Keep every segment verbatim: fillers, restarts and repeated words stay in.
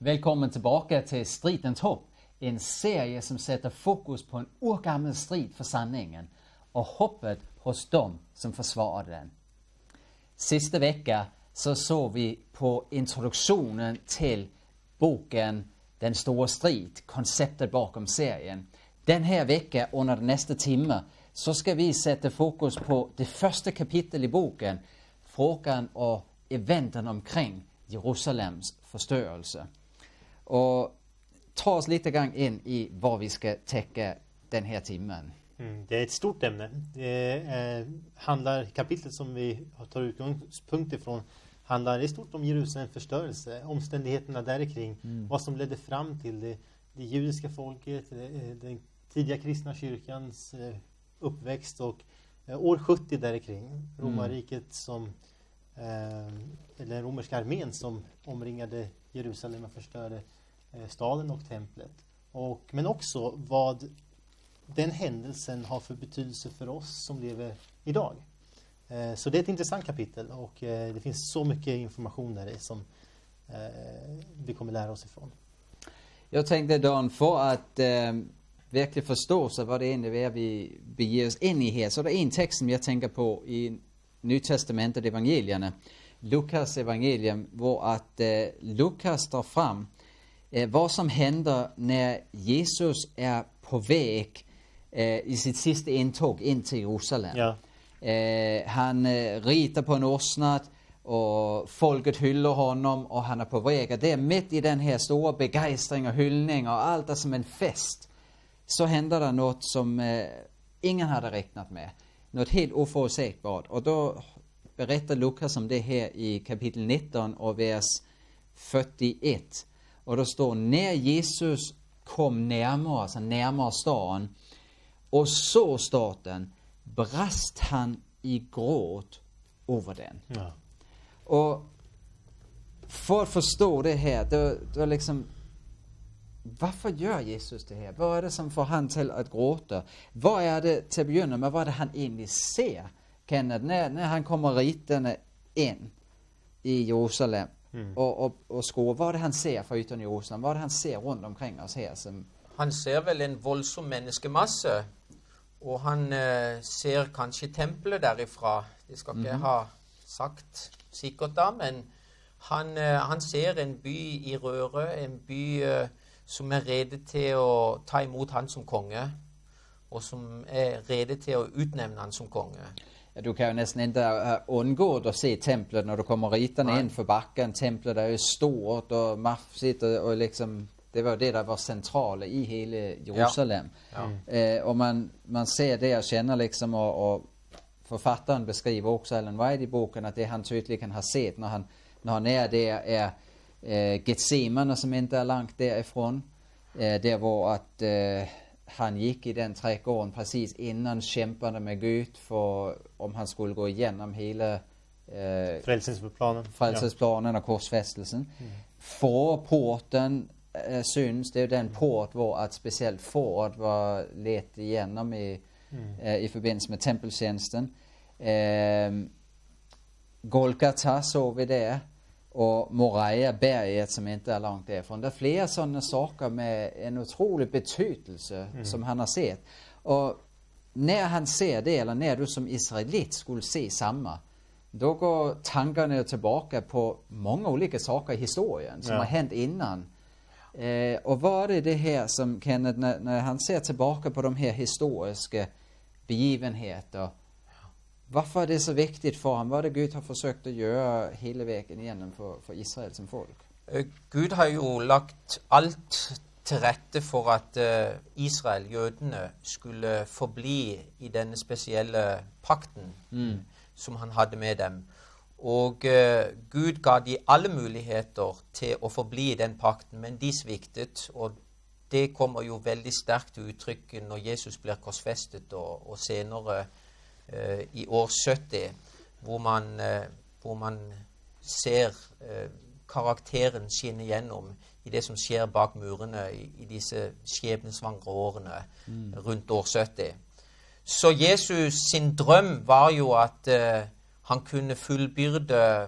Velkommen tilbake til Stridens håp, en serie som setter fokus på en urgammel strid for sanningen og håpet hos dem som forsvarer den. Siste vecka så så vi på introduktionen til boken Den store strid, konseptet bakom serien. Den her vecka under den næste time så skal vi sette fokus på det første kapitel i boken, frågan og eventen omkring Jerusalems forstørrelse. Og ta oss litt gang inn i hva vi skal tekke denne timen. Mm, det er et stort emne. Det eh, handler, kapitlet som vi tar utgangspunkt ifrån, handler i stort om Jerusalems forstørrelse, omstendighetene der kring, mm. hva som ledde fram til det, det judiske folket, det, den tidiga kristna kyrkans eh, uppväxt och eh, år sjuttio där kring, romarriket som eh, eller romerska armén som omringade Jerusalem och förstörde eh, staden och templet. Och men också vad den händelsen har för betydelse för oss som lever idag. Eh, så det är ett intressant kapitel och eh, det finns så mycket information där i som eh, vi kommer lära oss ifrån. Jeg tenkte, Dan, for at eh, virkelig forstå så hva det egentlig er vi begiver oss inn i her, så er det en tekst som jeg tenker på i Nytestamentet, evangelierne, Lukas evangelium, hvor at eh, Lukas tar frem eh, hva som hender når Jesus er på vei eh, i sitt siste inntog inn til Jerusalem. Ja. Eh, han eh, riter på en åsnad, og folket hyller honom, og han er på vei. Og det er midt i den her store begeistring og hyllning, og alt er som en fest. Så hender det noe som eh, ingen hadde regnet med. Noe helt uforutsigbart. Og da beretter Lukas om det her i kapitel nitton og vers førtiett. Og det står, når Jesus kom nærmere, altså nærmere staden, og så staden, brast han i gråt over den. Ja. Og for å forstå det her, det, det er liksom, hvorfor gjør Jesus det her? Hva er det som får han til å gråte? Hva er det til å begynne med? Hva er det han egentlig ser, Kenneth, når, når han kommer ritende inn i Jerusalem mm. og, og, og skoer? Hva er det han ser fra uten Jerusalem? Hva er det han ser rundt omkring oss her? Som han ser vel en voldsom menneskemasse, og han eh, ser kanskje tempelet derifra. Det skal ikke mm-hmm. ha sagt sikkert da, men han, eh, han ser en by i røre, en by eh, som er rede til å ta imot han som konge, og som er rede til å utnevne han som konge. Ja, du kan jo nesten ikke undgå å se templet når du kommer ritende inn for bakken. Templet er jo stort og mafsigt, og, og liksom, det var det der var sentrale i hele Jerusalem. Ja. Ja. Eh, og man, man ser det og kjenner liksom, og, og forfatteren beskriver også Ellen White i boken, at det han tydelig kan ha sett når han, når han er der, er eh, Getsemane, som ikke er langt derifrån. Eh, der hvor at eh, han gikk i den trädgården precis innan kjempende med Gud for om han skulle gå igjennom hele eh, frelsesplanen, frelsesplanen ja. Og korsfestelsen. Mm. Forporten eh, synes, det er jo den port hvor at spesielt forort var let igjennom i Mm. Eh, i forbindelse med tempeltjenesten. Eh, Golgata så vi det, og Moria berget som ikke er langt derfra. Det er flere sånne saker med en utrolig betydelse mm. som han har sett. Og når han ser det, eller når du som israelitt skulle se samme, da går tankene tilbake på mange ulike saker i historien som ja. Har hendt innan. Eh, og hva er det det her som Kenneth, når, når han ser tilbake på de her historiske begivenheter, hvorfor er det så viktig for ham? Hva er det Gud har forsøkt å gjøre hele veien igjennom for, for Israel som folk? Uh, Gud har jo lagt alt til rette for at uh, Israel, jødene, skulle forbli i denne spesielle pakten mm. som han hadde med dem. Og uh, Gud ga de alle muligheter til å forbli i den pakten, men de sviktet, og det kommer jo veldig sterkt til uttrykk når Jesus blir korsfestet, og, og senere uh, i år sytti, hvor man, uh, hvor man ser uh, karakteren skinne gjennom i det som skjer bak murene i, i disse skjebnesvangre årene mm. rundt år sytti. Så Jesus sin drøm var jo at uh, han kunne fullbyrde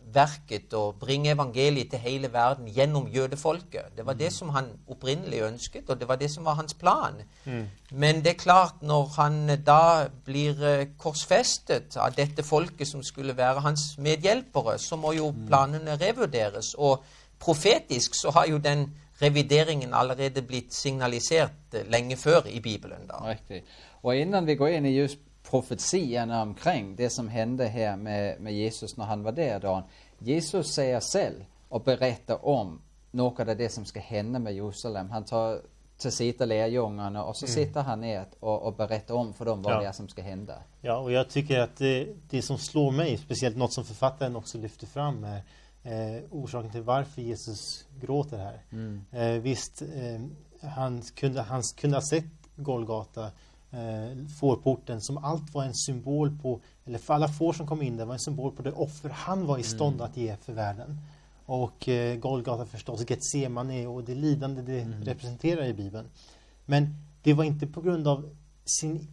verket å bringe evangeliet til hele verden gjennom jødefolket. Det var det som han opprinnelig ønsket, og det var det som var hans plan. Mm. Men det er klart, når han da blir eh, korsfestet av dette folket som skulle være hans medhjelpere, så må jo planene revurderes. Og profetisk så har jo den revideringen allerede blitt signalisert eh, lenge før i Bibelen. Da. Riktigt. Och innan vi går in i just profetiorna omkring det som hände här med, med Jesus när han var där då. Jesus säger själv och berättar om något av det som ska hända med Jerusalem. Han tar till sitta lärjungarna och så mm. sitter han ner och, och berättar om för dem vad ja. det är som ska hända. Ja, och jag tycker att det, det som slår mig, speciellt något som författaren också lyfter fram är eh, orsaken till varför Jesus gråter här. Mm. Eh, visst, eh, han, kunde, han kunde ha sett Golgata, eh, fårporten, som allt var en symbol på, eller för alla får som kom in där var en symbol på det offer han var i stånd mm. att ge för världen. Och eh, Golgata förstås, Getsemane och det lidande det mm. representerar i Bibeln. Men det var inte på grund av sin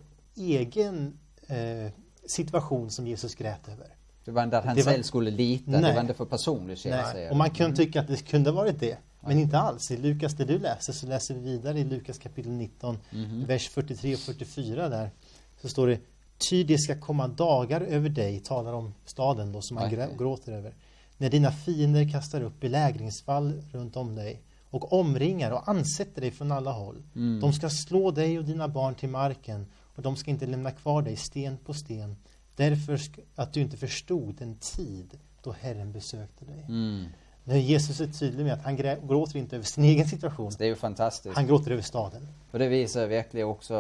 egen eh, situation som Jesus grät över. Det var inte att han det själv var, skulle lita, nej, det var inte för personligt. Nej. Och man kunde tycka att det kunde varit det. Men inte alls. I Lukas, det du läser, så läser vi vidare i Lukas kapitel nitton, mm-hmm. vers fyrtiotre och fyrtiofyra där. Så står det: ty det ska komma dagar över dig, talar om staden då som han grä- gråter över. När dina fiender kastar upp belägringsfall runt om dig och omringar och ansätter dig från alla håll. Mm. De ska slå dig och dina barn till marken och de ska inte lämna kvar dig sten på sten. Därför att du inte förstod den tid då Herren besökte dig. Mm. Nu är Jesus är tydlig med att han grä- gråter inte över sin egen situation. Det är ju fantastiskt. Han gråter över staden. Och det visar verkligen också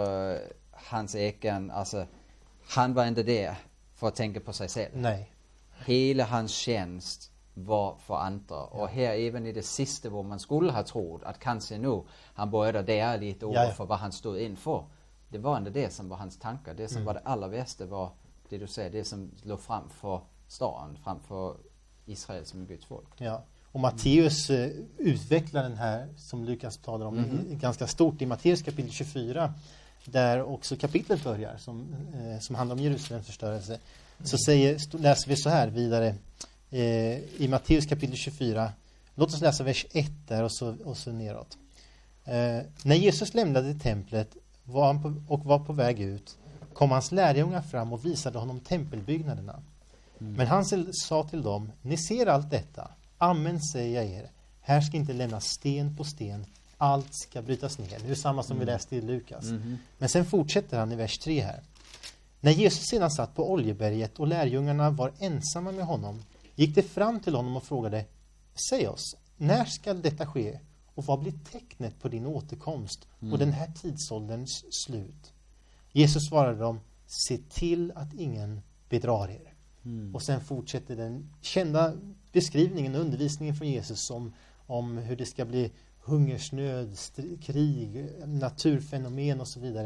hans egen, alltså han var inte där för att tänka på sig själv. Nej. Hela hans tjänst var för andra. Ja. Och här även i det sista hvor man skulle ha trott att kanske nu han började där lite över för vad han stod inför. Det var inte det som var hans tankar. Det som mm. var det allra värsta var det du säger, det som låg framför staden, framför Israel som Guds folk. Ja. Och Matteus eh, utvecklar den här som Lukas talar om mm-hmm. ganska stort i Matteus kapitel tjugofyra, där också kapitlet börjar som, eh, som handlar om Jerusalems förstörelse. Mm. Så säger, st- läser vi så här vidare eh, i Matteus kapitel tjugofyra. Låt oss läsa vers ett där och så, och så neråt. Eh, när Jesus lämnade templet var han på, och var på väg ut, kom hans lärjungar fram och visade honom tempelbyggnaderna. Mm. Men han sa till dem: ni ser allt detta. Amen säger jag er. Här ska inte lämnas sten på sten. Allt ska brytas ner. Det är samma som mm. vi läste i Lukas. Mm-hmm. Men sen fortsätter han i vers tre här. När Jesus sedan satt på Oljeberget och lärjungarna var ensamma med honom, gick det fram till honom och frågade: säg oss, när ska detta ske? Och vad blir tecknet på din återkomst mm. och den här tidsålderns slut? Jesus svarade dem: se till att ingen bedrar er. Mm. Och sen fortsätter den kända beskrivningen och undervisningen från Jesus om, om hur det ska bli hungersnöd, stri- krig, naturfenomen och så vidare.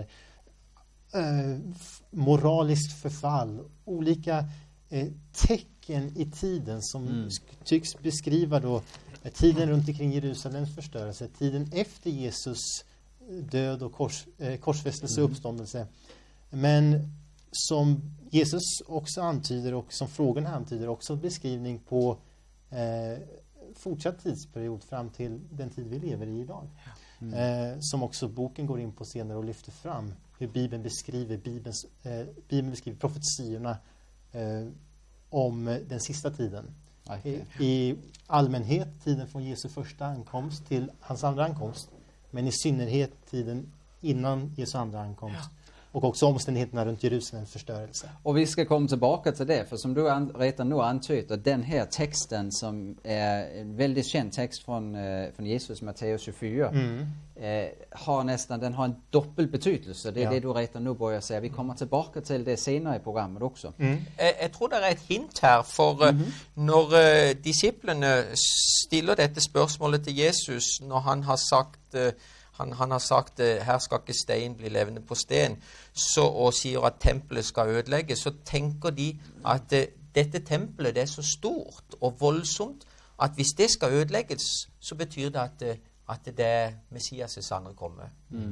Eh, moraliskt förfall, olika eh, tecken i tiden som mm. sk- tycks beskriva då eh, tiden runt omkring Jerusalems förstörelse, tiden efter Jesus död och kors, eh, korsfästelse och mm. uppståndelse. Men som Jesus också antyder och som frågan antyder också beskrivning på eh, fortsatt tidsperiod fram till den tid vi lever i idag. Mm. Eh, som också boken går in på senare och lyfter fram hur Bibeln beskriver Bibelns, eh, Bibeln beskriver profetiorna eh, om den sista tiden. I, I allmänhet tiden från Jesu första ankomst till hans andra ankomst, men i synnerhet tiden innan Jesu andra ankomst. Ja. Och också omständigheterna runt Jerusalems förstörelse. Och vi ska komma tillbaka till det, för som du an- redan nu antytt, att den här texten som är en väldigt känd text från, eh, från Jesus, Matteus tjugofyra, mm. eh, har nästan, den har en doppel betydelse. Det är ja. det du redan nu börjar säga. Vi kommer tillbaka till det senare i programmet också. Mm. Jag, jag tror det är ett hint här, för mm-hmm. när uh, disciplerna ställer detta spörsmålet till Jesus, när han har sagt uh, Han, han har sagt at her skal ikke stein bli levende på sten, så, og sier at tempelet skal ødelegges, så tenker de at uh, dette tempelet det er så stort og voldsomt at hvis det skal ødelegges, så betyr det at, uh, at det er Messias' andre komme. Mm.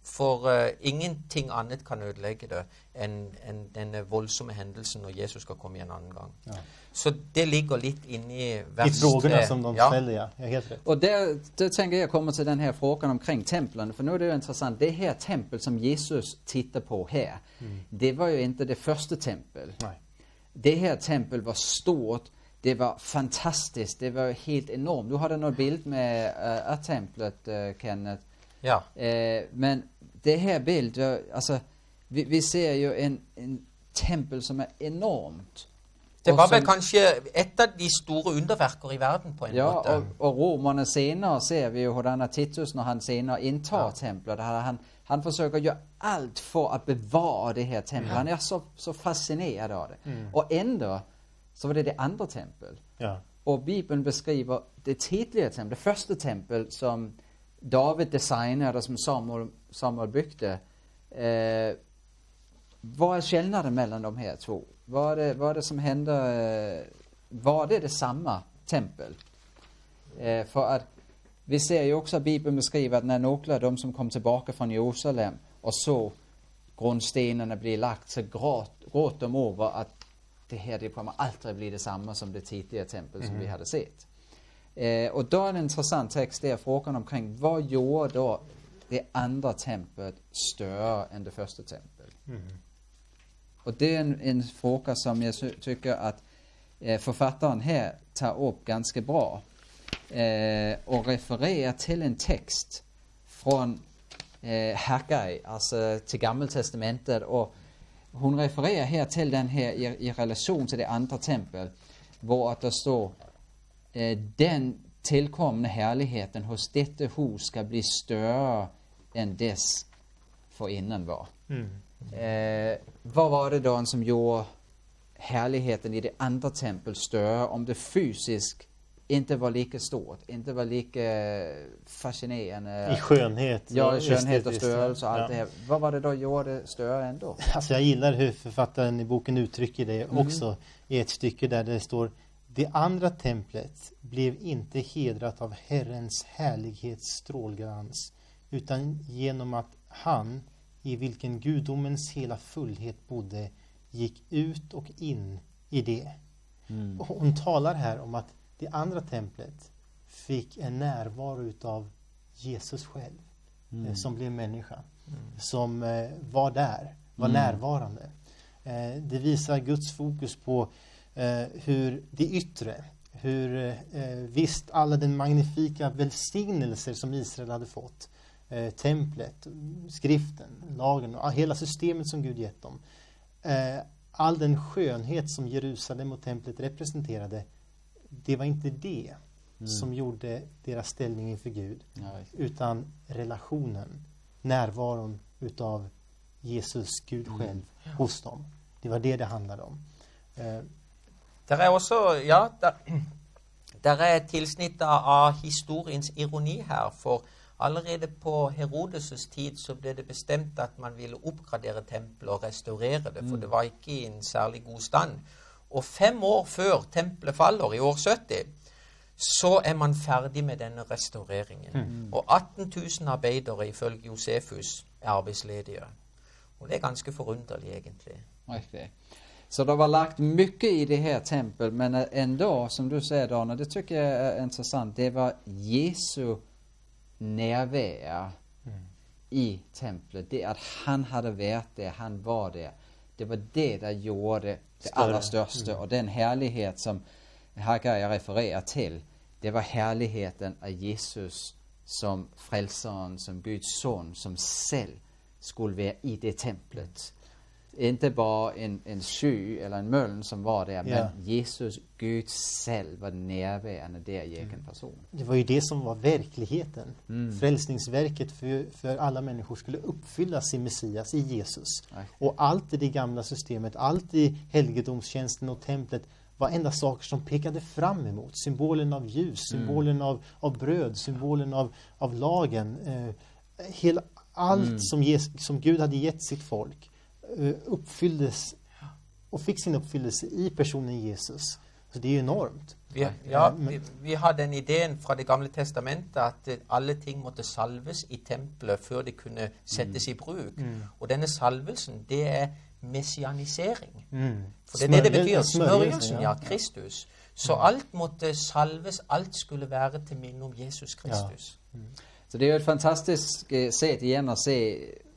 For uh, ingenting annet kan ødelegge det enn en denne voldsomme hendelsen når Jesus skal komme en annen gang. Ja. Så det ligger litt inne i vers I frågorna som de ja. ställer, ja. Helt rätt. Och där, där tänker jag komma till den här frågan omkring templen. För nu är det ju intressant. Det här tempel som Jesus tittar på här. Mm. Det var ju inte det första tempel. Nej. Det här tempel var stort. Det var fantastiskt. Det var helt enormt. Du hade någon bild med uh, att templet, uh, Kenneth. Ja. Uh, men det här bild, uh, alltså vi, vi ser ju en, en tempel som är enormt. Det var som, väl kanske ett av de stora underverker i världen på en ja, måte. och, och romarna senare ser vi ju hur Titus när han senare intar ja. templet. Han, han försöker göra allt för att bevara det här templet. Ja. Han är så, så fascinerad av det. Mm. Och ändå så var det det andra tempel. Ja. Och Bibeln beskriver det tidigare tempel, det första tempel som David designade, som Samuel, Samuel byggde. Eh, vad är skillnaden mellan de här två? Vad är det, vad är det som hände? Var det det samma tempel? Eh, för att vi ser ju också att Bibeln beskriver att när några av de som kom tillbaka från Jerusalem och så grundstenarna bli lagt, så gråt, gråt de över att det här det kommer aldrig bli detsamma som det tidigare tempel som mm. vi hade sett. Eh, och då är en intressant text där frågan omkring vad gjorde då det andra templet större än det första templet? Mm. Och det är en, en fråga som jag tycker att eh, författaren här tar upp ganska bra. Eh, och refererar till en text från eh, Haggai, alltså till Gammeltestamentet. Och hon refererar här till den här i, i relation till det andra tempel. Hvor att det står eh, den tillkomna härligheten hos detta hus ska bli större än dess för innan var. Mm. Eh, vad var det då som gjorde härligheten i det andra tempel större om det fysiskt inte var lika stort, inte var lika fascinerande? I skönhet. Ja, i skönhet och störelse och allt ja. det här. Vad var det då gjorde större ändå? Alltså jag gillar hur författaren i boken uttrycker det mm. också i ett stycke där det står: det andra templet blev inte hedrat av Herrens härlighets strålglans, utan genom att han, i vilken gudomens hela fullhet bodde, gick ut och in i det. Mm. Och hon talar här om att det andra templet fick en närvaro utav Jesus själv, mm. eh, som blev människa, mm. som eh, var där, var mm. närvarande. Eh, det visar Guds fokus på eh, hur det yttre, hur eh, visst alla den magnifika välsignelser som Israel hade fått, Eh, templet, skriften, lagen och hela systemet som Gud gett dem. Eh, all den skönhet som Jerusalem och templet representerade, det var inte det mm. som gjorde deras ställning inför Gud, Nej. utan relationen, närvaron utav Jesus, Gud själv, mm. hos dem. Det var det det handlade om. Eh, där är också, ja, där, där är ett tillsnitt av historiens ironi här, för allerede på Herodes' tid så blev det bestämt att man ville uppgradera templet och restaurera det, mm. för det var inte i en särskilt god stand. Och fem år för templet faller, i år sjuttio, så är man färdig med den restaureringen. Mm. Och arton tusen arbetare ifølge Josefus är arbetslediga. Och det är ganska förunderligt egentligen. Okay. Så det var lagt mycket i det här templet, men ändå, som du säger Dana, det tycker jag är intressant. Det var Jesu närvaro mm. i templet. Det att han hade varit där, han var där. Det var det där gjorde det allra största. Mm. Och den härlighet som Haggai refererar till, det var härligheten av Jesus som frälsaren, som Guds son, som själv skulle vara i det templet. Inte bara en, en sky eller en moln som var där, men ja. Jesus, Gud själv var närvarande där i egen person. Det var ju det som var verkligheten. Mm. Frälsningsverket för, för alla människor skulle uppfyllas i Messias, i Jesus. Okay. Och allt i det gamla systemet, allt i helgedomstjänsten och templet var enda saker som pekade fram emot. Symbolen av ljus, symbolen mm. av, av bröd, symbolen av, av lagen. Eh, hela, allt mm. som, ges, som Gud hade gett sitt folk uppfylldes och fick sin uppfyllelse i personen Jesus, Så det är ju enormt. Vi, ja, vi, vi har den ideen fra Det gamle testamentet at eh, alle ting måtte salves i tempelet før det kunne settes i bruk. Mm. Og denne salvelsen, det er messianisering. Mm. For det er det det Smörjelse- betyr. smörjelse, Smørjelsen, ja. ja, Kristus. Så alt måtte salves, alt skulle være til minne om Jesus Kristus. Så det er jo et fantastisk eh, set igjen å se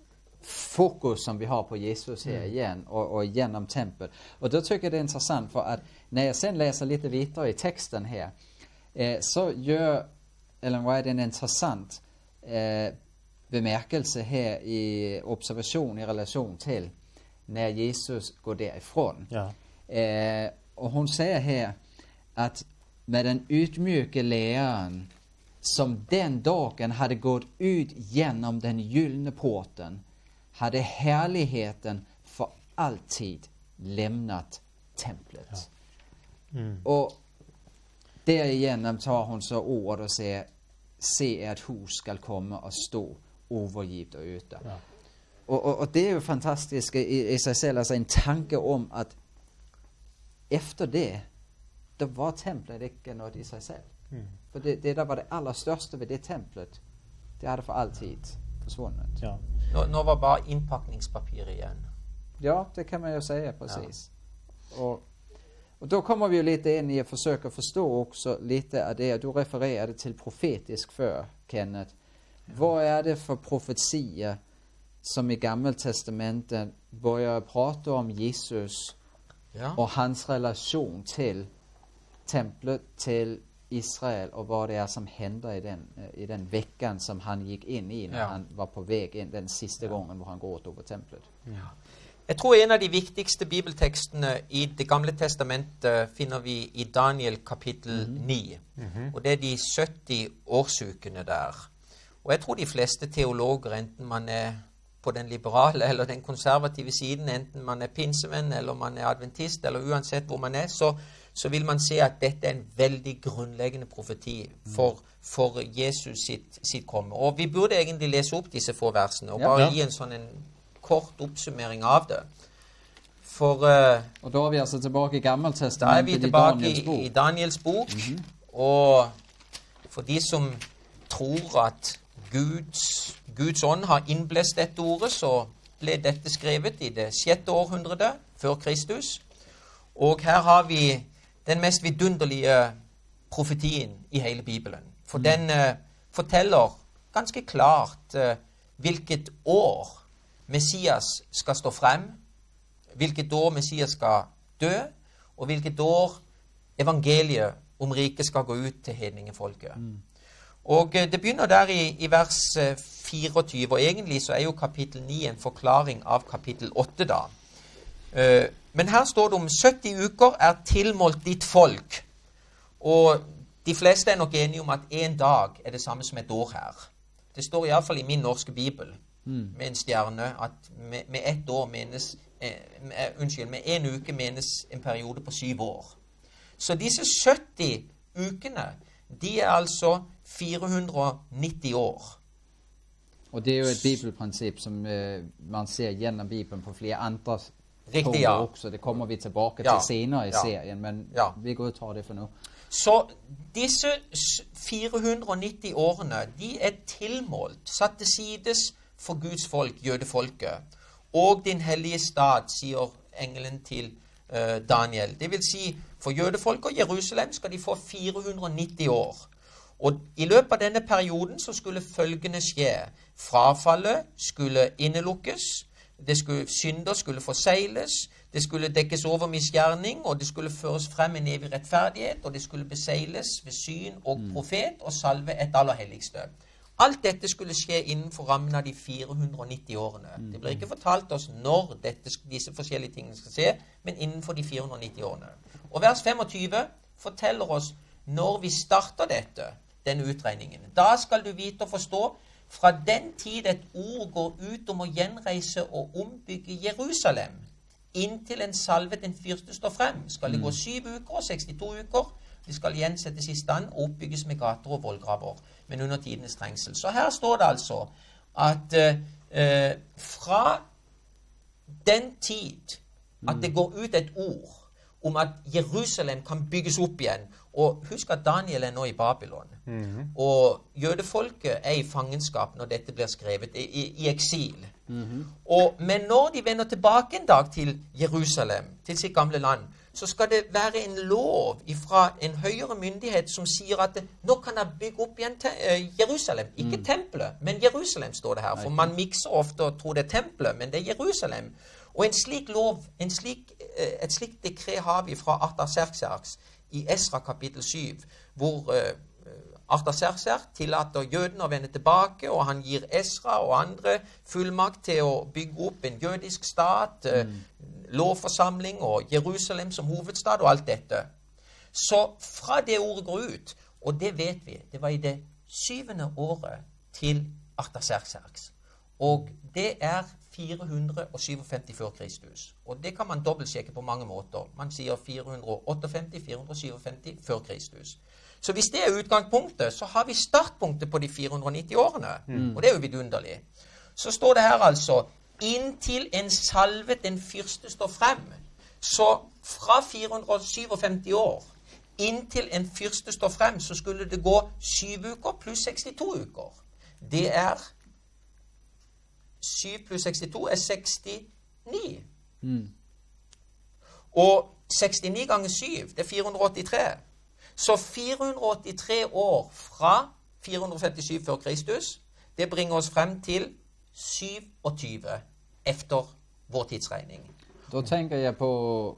fokus som vi har på Jesus her igjen, og, og gjennom tempel. Og da tykker jeg det er interessant, for at når jeg sen leser litt videre i teksten her, eh, så gjør Ellen White en interessant eh, bemerkelse her i observasjon i relasjon til når Jesus går derifra. Ja. Eh, og hun sier her at med den ydmyke læreren som den dagen hadde gått ut gjennom den gyllene porten, hadde herligheten for alltid lämnat templet. Ja. Mm. Og derigenom tar hun så ord og sier, se at hus skal komme og stå overgivet og ute. Ja. Og, og, og det er jo fantastisk i, i seg selv, altså en tanke om at efter det, da var templet ikke noe i seg selv. Mm. For det, det der var det aller største ved det templet, det hadde for alltid forsvunnet. Ja. Nå, nå var bare innpakningspapir igjen. Ja, det kan man jo si, precis. Ja. Og, og da kommer vi jo litt inn i å forsøke å forstå også litt av det, du refererede til profetisk før, Kenneth. Hva er det for profetier som i Gammeltestamentet börjar prate om Jesus Ja. og hans relasjon til templet, til Israel, og hva det er som hender i den, i den vekken som han gikk inn i når Ja. han var på vei inn den siste gangen hvor han går over templet. Ja. Jeg tror en av de viktigste bibeltekstene i Det gamle testamentet finner vi i Daniel kapittel ni. Og det er de sytti årsukene der. Og jeg tror de fleste teologer, enten man er på den liberale eller den konservative siden, enten man er pinsevenn eller man er adventist, eller uansett hvor man er, så, så vil man se at dette er en veldig grunnleggende profeti for, for Jesus sitt, sitt komme. Og vi burde egentlig lese opp disse få versene, og Ja. bare Ja. gi en sånn en kort oppsummering av det. For uh, Og da er vi altså tilbake i da er Gammeltestamentet, vi i tilbake Daniels i, bok. i Daniels bok, og for de som tror at Guds, Guds ånd har innblest dette ordet, så ble dette skrevet i det sjette århundret før Kristus. Og her har vi den mest vidunderlige profetien i hele Bibelen. For den uh, forteller ganske klart uh, hvilket år Messias skal stå frem, hvilket år Messias skal dø, og hvilket år evangeliet om riket skal gå ut til hedningefolket. Mm. Og det begynner der i, i vers fireogtyve, og egentlig så er jo kapittel ni en forklaring av kapittel åtte da. Uh, men her står det om sytti uker er tilmålt ditt folk, og de fleste er nok enige om at en dag er det samme som et år her. Det står i hvert fall i min norske bibel, mm. med en stjerne, at med, med ett år menes, eh, med, unnskyld, med en uke menes en periode på syv år. Så disse sytti ukene, de er altså fire hundre og nitti år. Og det er jo et bibelprinsipp som uh, man ser gjennom Bibelen på flere andre Riktig, punkter ja. også. Det kommer vi tilbake Ja. til senere i Ja. serien, men Ja. vi går og tar det for nå. Så disse fire hundre og nitti årene, de er tilmålt, satt til sides for Guds folk, jødefolket. Og din hellige stad, sier engelen til uh, Daniel. Det vil si, for jødefolk og Jerusalem skal de få fire hundre og nitti år. Og i løpet av denne perioden så skulle følgende skje. Frafallet skulle innelukkes, det skulle, synder skulle forsegles, det skulle dekkes over misgjerning, og det skulle føres frem en evig rettferdighet, og det skulle besegles ved syn og profet og salve et aller helligste. Alt dette skulle skje innenfor rammen av de fire hundre og nitti årene. Det blir ikke fortalt oss når dette, disse forskjellige tingene skal skje, men innenfor de fire hundre og nitti årene. Og vers femogtyve forteller oss når vi starter dette, denne utregningen. Da skal du vite og forstå, fra den tid et ord går ut om å gjenreise og ombygge Jerusalem, inntil en salvet en fyrste står frem, skal det gå syv uker og sekstito uker. De skal gjensettes i stand og oppbygges med gater og vollgraver, men under tidenes trengsel. Så her står det altså at eh, fra den tid at det går ut et ord om at Jerusalem kan bygges opp igjen. Og husk at Daniel er nå i Babylon. Mm-hmm. Og jødefolket er i fangenskap når dette blir skrevet, i, i, i eksil. Mm-hmm. Og, men når de vender tilbake en dag til Jerusalem, til sitt gamle land, så skal det være en lov fra en høyere myndighet som sier at nå kan jeg bygge opp igjen til uh, Jerusalem. Ikke mm. tempelet, men Jerusalem står det her. For man mikser ofte og tror det er tempelet, men det er Jerusalem. Og en slik lov, en slik, uh, et slikt dekret har vi fra Artaxerxes i Esra kapittel syv, hvor uh, Artaxerxes tillater jødene å vende tilbake, og han gir Esra og andre fullmakt til å bygge opp en jødisk stat, mm. lovforsamling og Jerusalem som hovedstad og alt dette. Så fra det ordet går ut, og det vet vi, det var i det syvende året til Artaxerxes. Og det er fire hundre syvogfemti før Kristus. Og det kan man dobbeltsjekke på mange måter. Man sier fire hundre otteogfemti til fire hundre syvogfemti før Kristus. Så hvis det er utgangspunktet, så har vi startpunktet på de fire hundre nitti årene. Mm. Og det er jo vidunderlig. Så står det her altså, inntil en salvet den fyrste står frem. Så fra fire hundre syvogfemti år, inntil en fyrste står frem, så skulle det gå syv uker pluss sekstito uker. Det er syv pluss sekstito er sekstini. Mm. Og sekstini ganger syv, det er fire hundre åttitre. Så fire hundre åttitre år fra fire hundre femtisju før Kristus, det bringer oss frem til syvogtyve efter vår tidsregning. Da tenker jeg på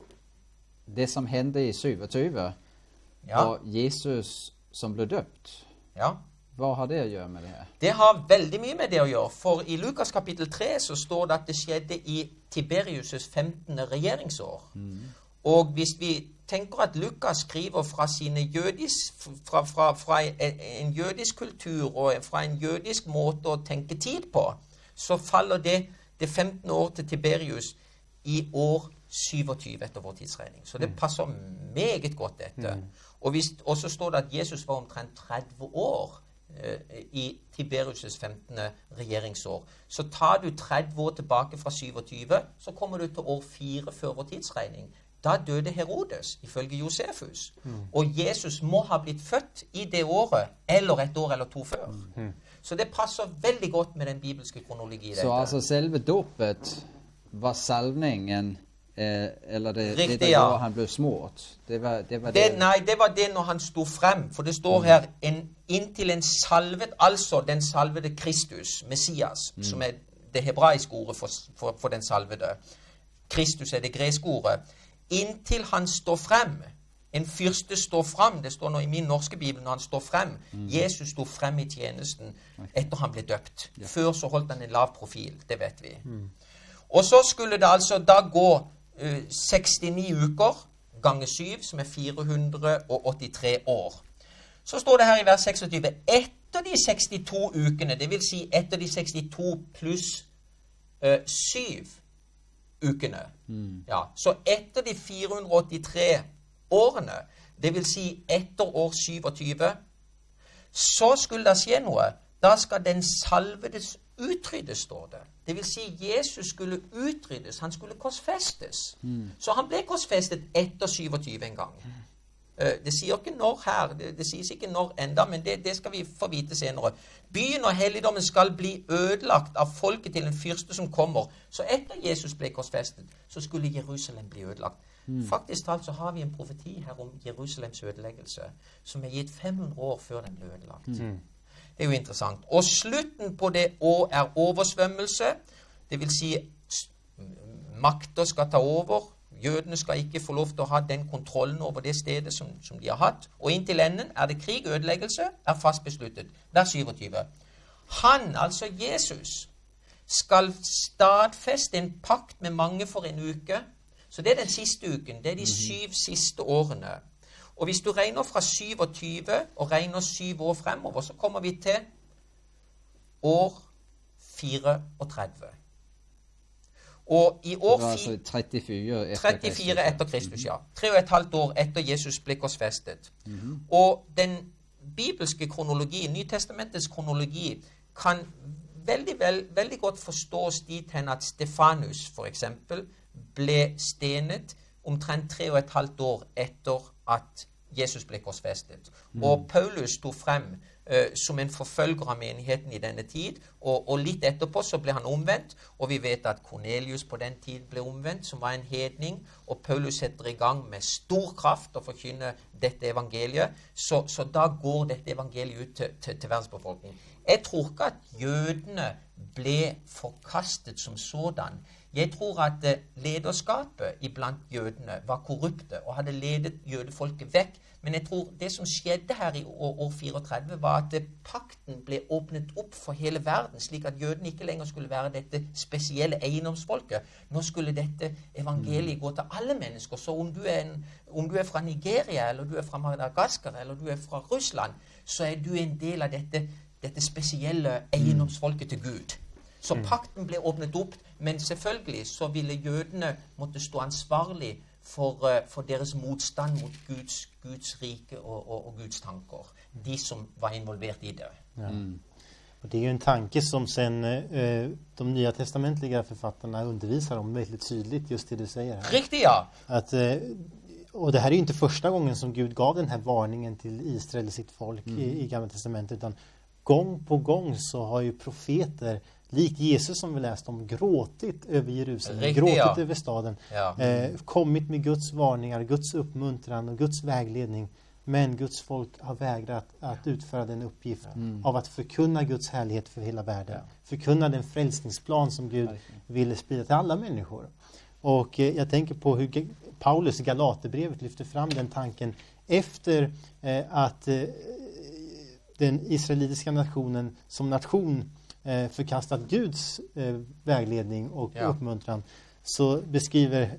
det som hendte i syvogtyve, ja. Og Jesus som ble døpt. Ja. Hva har det å gjøre med det her? Det har veldig mye med det å gjøre, for i Lukas kapittel tre så står det at det skjedde i Tiberius' femtende regjeringsår. Mm. Og hvis vi tenker at Lukas skriver fra, sine jødisk, fra, fra, fra en jødisk kultur og fra en jødisk måte å tenke tid på, så faller det det femtende år til Tiberius i år syvogtyve etter vår tidsregning. Så det passer meget godt dette. Mm. Og, hvis, og så står det at Jesus var omtrent tretti år eh, i Tiberius' femtende regjeringsår. Så tar du tretti år tilbake fra syvogtyve, så kommer du til år fire før vår tidsregning. Da døde Herodes, ifølge Josefus. Mm. Og Jesus må ha blitt født i det året, eller et år eller to før. Mm. Så det passer veldig godt med den bibelske kronologi. Så altså selve dåpet var salvningen, eh, eller det, Riktig, det ja. da han ble smurt? Det var det, var det, det. Nei, det var det når han sto frem. For det står her, en, inntil en salvet, altså den salvede Kristus, Messias, mm. som er det hebraiske ordet for, for, for den salvede. Kristus er det greske ordet. Inntil han står frem. En fyrste står frem. Det står nå i min norske bibel når han står frem. Mm. Jesus sto frem i tjenesten etter han ble døpt. Ja. Før så holdt han en lav profil. Det vet vi. Mm. Og så skulle det altså da gå uh, sekstini uker ganger syv, som er fire hundre åttitre år. Så står det her i vers seksogtyve. Etter de sekstito ukene, det vil si etter de sekstito pluss uh, syv ukene. Mm. Ja, så etter de fire hundre åttitre årene, det vil si etter år syvogtyve, så skulle det skje noe. Da skal den salvedes utryddes, står det. Det vil si Jesus skulle utryddes, han skulle korsfestes. Mm. Så han ble korsfestet etter syvogtyve en gang. Det sier ikke når her, det, det sies ikke når enda, men det, det skal vi få vite senere. Byen og helligdommen skal bli ødelagt av folket til den fyrste som kommer. Så etter Jesus ble korsfestet, så skulle Jerusalem bli ødelagt. Mm. Faktisk talt så har vi en profeti her om Jerusalems ødeleggelse, som er gitt fem hundre år før den ble ødelagt. Mm. Det er jo interessant. Og slutten på det å er oversvømmelse, det vil si makter skal ta over. Jødene skal ikke få lov til å ha den kontrollen over det stedet som, som de har hatt. Og inntil enden er det krig, ødeleggelse, er fast besluttet. Vers syvogtyve. Han, altså Jesus, skal stadfeste en pakt med mange for en uke. Så det er den siste uken. Det er de syv siste årene. Og hvis du regner fra syvogtyve og regner syv år fremover, så kommer vi til år fireogtredve. Og i år altså trettifire, etter, trettifire etter Kristus, ja. Tre og et halvt år etter Jesus ble korsfestet. Mm-hmm. Og den bibelske kronologi, Nytestamentets kronologi, kan veldig, veld, veldig godt forstås dit hen at Stefanus, for eksempel, ble stenet omtrent tre og et halvt år etter at Jesus ble korsfestet. Mm. Og Paulus stod frem uh, som en forfølger av menigheten i denne tid, og, og litt etterpå så ble han omvendt, og vi vet at Cornelius på den tid ble omvendt, som var en hedning, og Paulus setter i gang med stor kraft å forkynne dette evangeliet, så, så da går dette evangeliet ut til, til, til verdensbefolkningen. Jeg tror ikke at jødene ble forkastet som sådan. Jeg tror at lederskapet iblant jødene var korrupte og hadde ledet jødefolket vekk. Men jeg tror det som skjedde her i år, år fireogtredve var at pakten ble åpnet opp for hele verden, slik at jødene ikke lenger skulle være dette spesielle eiendomsfolket. Nå skulle dette evangeliet gå til alle mennesker. Så om du er, en, om du er fra Nigeria, eller du er fra Madagaskar, eller du er fra Russland, så er du en del av dette, dette spesielle eiendomsfolket til Gud. Så pakten ble åpnet opp, men selvfølgelig så ville jødene måtte stå ansvarlig for, uh, for deres motstand mot Guds, Guds rike og, og, og Guds tanker. De som var involvert i det. Ja. Mm. Och det är ju en tanke som sen eh, de nya testamentliga författarna undervisar om väldigt tydligt, just det du säger här. Riktigt, ja. Att, eh, och det här är ju inte första gången som Gud gav den här varningen till Israel, sitt folk, mm. i, i Gamla testamentet, utan gång på gång så har ju profeter, likt Jesus som vi läst om, gråtit över Jerusalem, Riktigt, gråtit ja. över staden, Ja. eh, kommit med Guds varningar, Guds uppmuntran och Guds vägledning. Men Guds folk har vägrat att utföra den uppgift mm. av att förkunna Guds härlighet för hela världen. Ja. Förkunna den frälsningsplan som Gud ja. ville sprida till alla människor. Och eh, jag tänker på hur Paulus i Galaterbrevet lyfter fram den tanken efter eh, att eh, den israelitiska nationen som nation eh, förkastat Guds eh, vägledning och ja. uppmuntran, så beskriver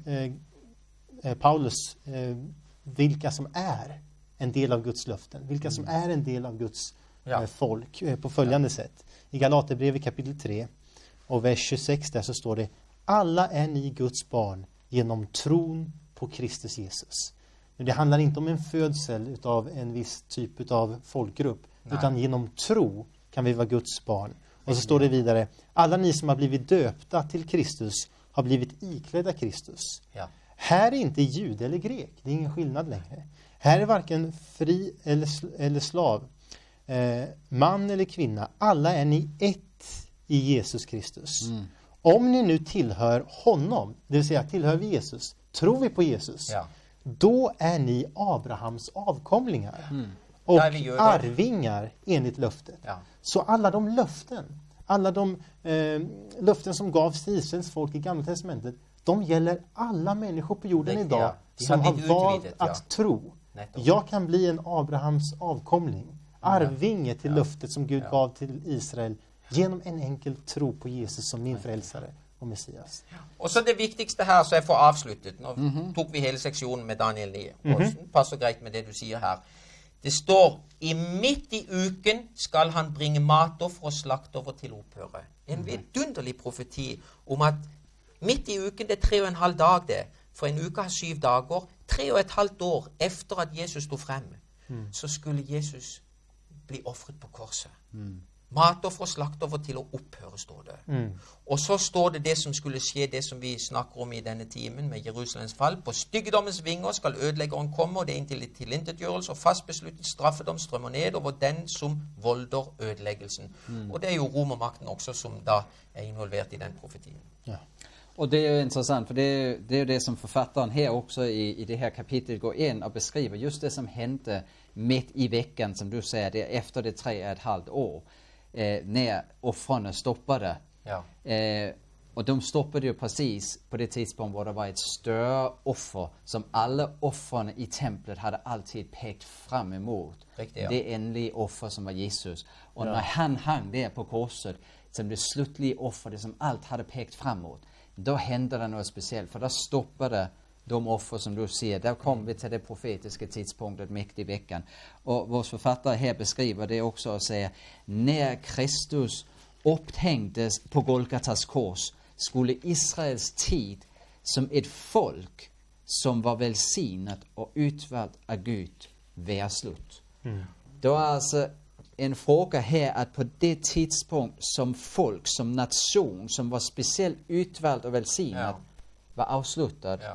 eh, Paulus eh, vilka som är en del av Guds löften, vilka som är en del av Guds ja. eh, folk eh, på följande ja. sätt. I Galaterbrevet kapitel tre och vers tjugosex där så står det: alla är ni Guds barn genom tron på Kristus Jesus. Det handlar inte om en födsel utav en viss typ utav folkgrupp, Nej. utan genom tro kan vi vara Guds barn. Och så står det vidare: alla ni som har blivit döpta till Kristus har blivit iklädda Kristus. Ja. Här är inte jud eller grek, det är ingen skillnad längre. Här är varken fri eller, eller slav, eh, man eller kvinna. Alla är ni ett i Jesus Kristus. Mm. Om ni nu tillhör honom, det vill säga tillhör vi Jesus, tror vi på Jesus, ja. då är ni Abrahams avkomlingar mm. och arvingar enligt löftet. Ja. Så alla de löften, alla de eh, löften som gavs till Israels folk i Gamla testamentet, de gäller alla människor på jorden Riktigt, idag ja. som har valt utvidet, att ja. tro. Jag kan bli en Abrahams avkomling, arvinge till ja. löftet som Gud ja. gav till Israel genom en enkel tro på Jesus som min frälsare och Messias. Och så det viktigaste här, så jag får avslutet. Nu mm-hmm. tog vi hela sektionen med Daniel nio. Mm-hmm. Och passar grejt med det du säger här. Det står: i mitt i uken skall han bringa matoffer och slaktoffer till upphöre. En mm-hmm. vidunderlig profeti om att mitt i uken, det är tre och en halv dag det. För en uke har syv dagar. Tre och ett halvt år efter att Jesus stod fram, mm. så skulle Jesus bli offret på korset. Mm. Matoffer och slaktoffer till att upphöra, står det. Mm. Och så står det det som skulle ske, det som vi snackar om i denna timen med Jerusalems fall. På styggedommens vinger skal ødeleggeren komme, og det er inntil tilintetgjørelse og fastbesluttet straffedom strømmer ned over den som volder ødeleggelsen. Mm. Och det är ju romermakten också som da är involvert i den profetien. Ja. Och det är ju intressant, för det är, det är det som författaren här också i, i det här kapitlet går in och beskriver, just det som hände mitt i veckan, som du säger, det är efter det tre och ett halvt år, eh, när offren stoppade. Ja. Eh, och de stoppade ju precis på det tidspunkt där det var ett större offer som alla offren i templet hade alltid pekat fram emot. Riktigt, ja. Det ändliga offer som var Jesus. Och ja. när han hang där på korset, som det slutliga offer, det som allt hade pekat framåt, då hände det något speciellt, för då stoppade de offer som du ser. Där kom vi till det profetiska tidspunktet mitt i veckan. Och vår författare här beskriver det också och säger: när Kristus upphängdes på Golgatas kors skulle Israels tid som ett folk som var välsignat och utvalt av Gud vara slut. Mm. Då är alltså en fråga här att på det tidspunkt som folk, som nation, som var speciellt utvald och välsignat, ja. var avslutad, ja.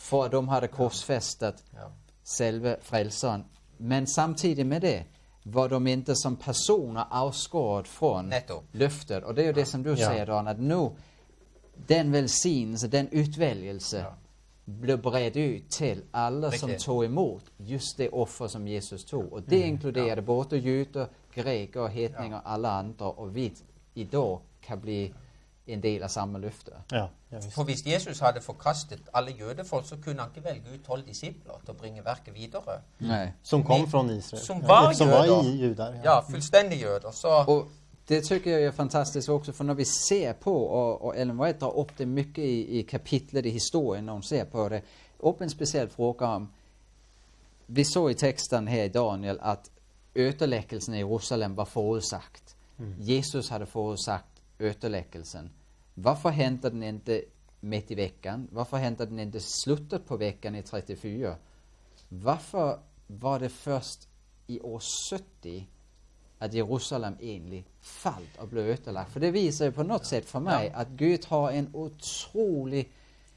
for at de hadde korsfestet Ja. selve frelseren. Men samtidig med det var de ikke som personer avskåret fra Nettopp. løftet. Og det er jo det som du Ja. sier, Dan, at nå den velsignelse, den utvelgelse, Ja. ble bredt ut til alle som Riktig. tog imot just det offer som Jesus tog. Og det inkluderer både jøder, greker, hetninger og alle andre. Og vi i dag kan bli en del av samme løfte. Ja, ja, visst. For hvis Jesus hadde forkastet alle jødefolk, så kunne han ikke velge ut tolv disipler til å bringe verket videre. Nei. Som kom Ni- från Israel. som Ja, var som var jøder. i judar. Ja, fullstendig jøder. Så Og det tycker jeg er fantastisk også, for når vi ser på, og, og Ellen White drar opp det mye i, i kapitlet i historien når hun ser på det, opp en spesiell fråga om, vi så i teksten her i Daniel at ødelæggelsen i Jerusalem var forudsagt. Mm. Jesus hadde forudsagt ødelæggelsen. Hvorfor hendte den ikke midt i veckan? Hvorfor hendte den ikke sluttet på veckan i trettiofyra? Hvorfor var det først i år sytti at Jerusalem egentlig falt og ble ødelagt? For det viser jo på noe sett for meg at Gud har en utrolig,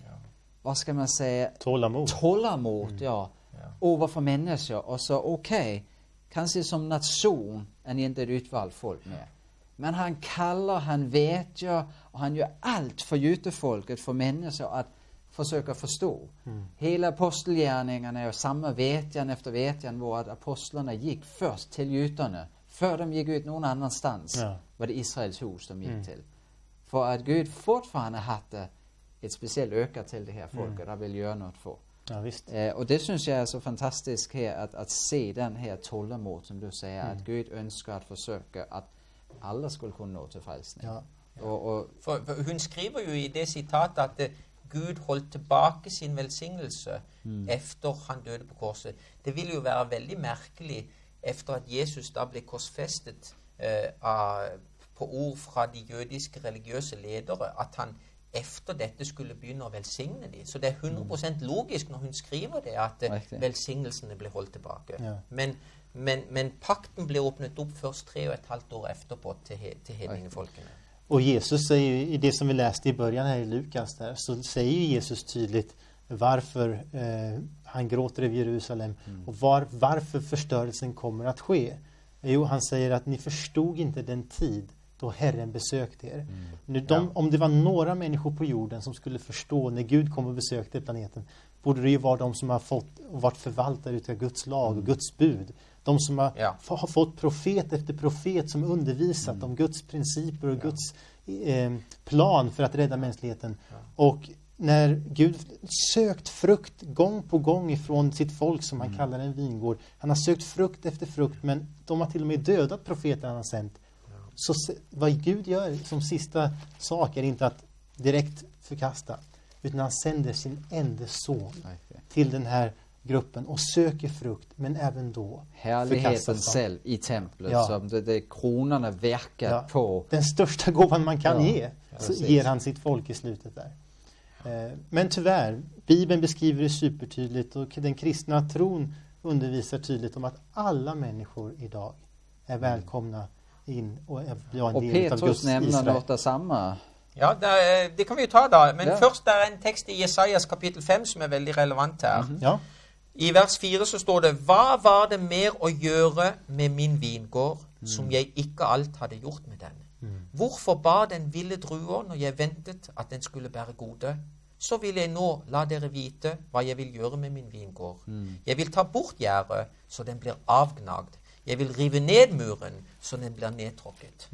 hva skal man si, Tålamod. tålamod, ja, overfor mennesker. Og så, ok, kanskje som nasjon er han ikke et utvalgt folk med. Men han kaller, han vet jo, og han gjør alt for jutefolket, for mennesker, at forsøke å forstå. Mm. Hele apostelgjerningene er jo samme vetjan efter vetjan, hvor at apostlene gikk først til juterne. Før de gikk ut noen annenstans, Ja. var det Israels hus de gikk Mm. til. For at Gud fortfarande hadde et spesielt øke til det her folket, Mm. der vil gjøre noe for. Ja, visst. Eh, og det synes jeg er så fantastisk her, at, at se den her tålamod, som du sier, Mm. at Gud ønsker at forsøke at alle skulle kunne nå til frelsning. Ja. Og, og for, for hun skriver jo i det sitatet at eh, Gud holdt tilbake sin velsignelse Mm. efter han døde på korset. Det ville jo være veldig merkelig efter at Jesus da ble korsfestet eh, av, på ord fra de jødiske religiøse ledere, at han efter dette skulle begynne å velsigne dem. Så det er hundre prosent logisk når hun skriver det, at eh, Riktig. velsignelsene ble holdt tilbake. Ja. Men, men, men pakten ble åpnet opp først tre og et halvt år etterpå til, he, til hedningefolkene. Och Jesus säger ju, i det som vi läste i början här i Lukas där, så säger ju Jesus tydligt varför eh, han gråter över Jerusalem och var, varför förstörelsen kommer att ske. Jo, han säger att ni förstod inte den tid då Herren besökte er. Nu, de, Ja. Om det var några människor på jorden som skulle förstå när Gud kom och besökte planeten, borde det ju vara de som har fått och varit förvaltare utav Guds lag och Guds bud. De som har, Ja. f- har fått profet efter profet som undervisat om Guds principer och Ja. Guds eh, plan för att rädda mänskligheten. Och när Gud sökt frukt gång på gång ifrån sitt folk som han kallar en vingård. Han har sökt frukt efter frukt, men de har till och med dödat profeten han har sänt. Så se, vad Gud gör som sista sak är inte att direkt förkasta, utan han sänder sin enda son till den här gruppen och söker frukt, men även då herligheten förkastas de. selv i templet, Ja. som det, det kronene verker Ja. på. Den största gåvan man kan Ja, ge, så precis. ger han sitt folk i slutet där. Eh, Men tyvärr, Bibeln beskriver det supertydligt och den kristna tron undervisar tydligt om att alla människor idag är välkomna in och är blir en Og del av Petrus Guds nevner Israel. noe av samme. Ja, det, det kan vi jo ta da. Men Ja. først der er en tekst i Jesajas kapittel fem som er veldig relevant her. Ja, I vers fire så står det: Hva var det mer å gjøre med min vingård, som jeg ikke alt hadde gjort med den? Hvorfor bar den ville druer når jeg ventet at den skulle bære gode? Så vil jeg nå la dere vite hva jeg vil gjøre med min vingård. Jeg vil ta bort gjerdet, så den blir avgnagd. Jeg vil rive ned muren, så den blir nedtråkket.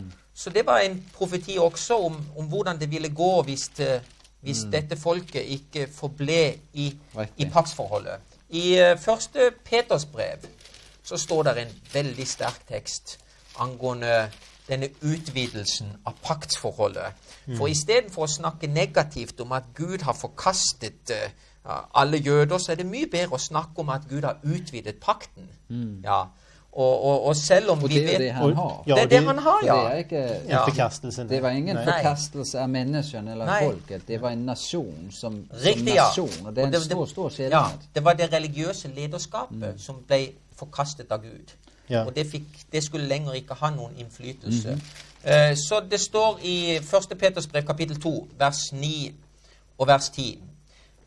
Så det var en profeti også om, om hvordan det ville gå hvis, eh, hvis dette folket ikke forble i, Riktig. i paktsforholdet. I eh, første Peters brev så står det en veldig sterk tekst angående denne utvidelsen av paktsforholdet. For istedenfor å snakke negativt om at Gud har forkastet eh, alle jøder, så er det mye bedre å snakke om at Gud har utvidet pakten. Ja. Og, og, og selv om Og vi det er vet jo det han Og- har. ja, det er det det- han har, For ja. det er ikke... en Ja. förkastelse. Det var ingen Nej. forkastelse av menneskene eller Nei. folket. Det var en nasjon som, som Riktig, ja. nasjon. Og det er en Og stor, stor ja, skjellighet. det var det religiøse lederskapet som ble forkastet av Gud. Ja. Og det, fikk, det skulle lenger ikke ha noen innflytelse. Eh, så det står i første Peters brev kapittel to, vers ni og vers ti.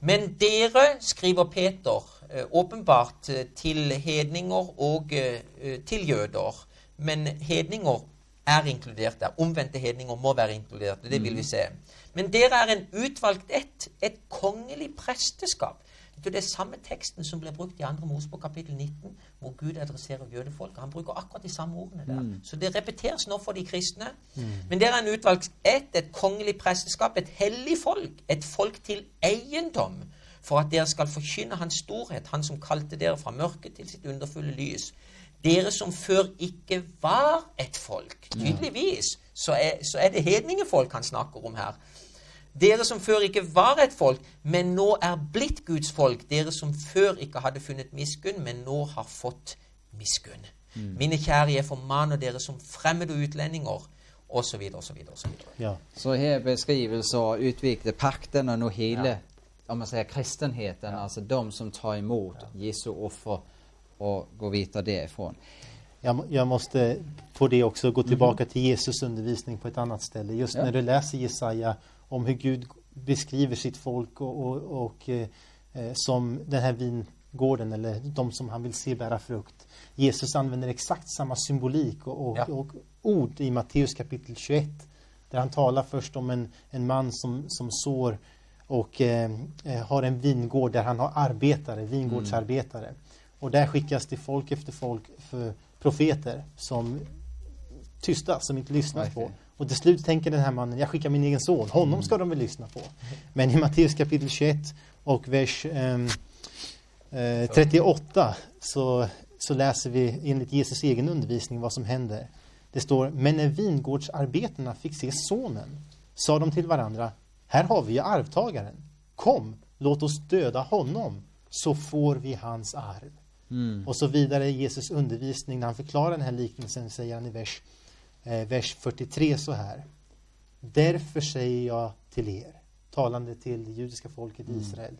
Men dere, skriver Peter, eh, åpenbart eh, til hedninger og eh, til jøder. Men hedninger er inkludert der. Omvendte hedninger må være inkludert. Det vil vi se. Men dere er en utvalgt ett, et kongelig presteskap. Det er samme teksten som ble brukt i andre Mosebok kapittel nitten, hvor Gud adresserer jødefolk. Han bruker akkurat de samme ordene der. Mm. Så det repeteres nå for de kristne. Mm. Men dere er en utvalgt ett, et kongelig presteskap, et hellig folk, et folk til eiendom, for at dere skal forkynne hans storhet, han som kalte dere fra mørket til sitt underfulle lys. Dere som før ikke var et folk. Tydeligvis så er, så er det hedningefolk han snakker om her. Dere som før ikke var et folk, men nå er blitt Guds folk. Dere som før ikke hadde funnet miskunn, men nå har fått miskunn. Mm. Mine kjære, jeg formaner dere som fremmede utlendinger, og så videre, og så videre, og så videre. Ja. Så her beskrivelse og utvikle pakten og nå hele, ja. om man säger kristenheten, ja. alltså de som tar emot ja. Jesu offer och går vidare därifrån. Jag, jag måste på det också gå tillbaka mm. till Jesus undervisning på ett annat ställe. Just ja. när du läser Jesaja om hur Gud beskriver sitt folk och, och, och eh, som den här vingården eller de som han vill se bära frukt. Jesus använder exakt samma symbolik och, och, ja. och ord i Matteus kapitel tjugoett där han talar först om en, en man som, som sår och eh, har en vingård där han har arbetare, vingårdsarbetare. Mm. Och där skickas det folk efter folk för profeter som tysta, som inte lyssnas okay. på. Och till slut tänker den här mannen, jag skickar min egen son, honom mm. ska de väl lyssna på. Men i Matteus kapitel tjugoett och vers eh, eh, trettioåtta så, så läser vi enligt Jesus egen undervisning vad som händer. Det står, men när vingårdsarbetarna fick se sonen sa de till varandra, här har vi ju arvtagaren. Kom, låt oss döda honom så får vi hans arv. Mm. Och så vidare i Jesus undervisning när han förklarar den här liknelsen säger han i vers, eh, vers fyrtiotre så här. Därför säger jag till er, talande till det judiska folket i mm. Israel,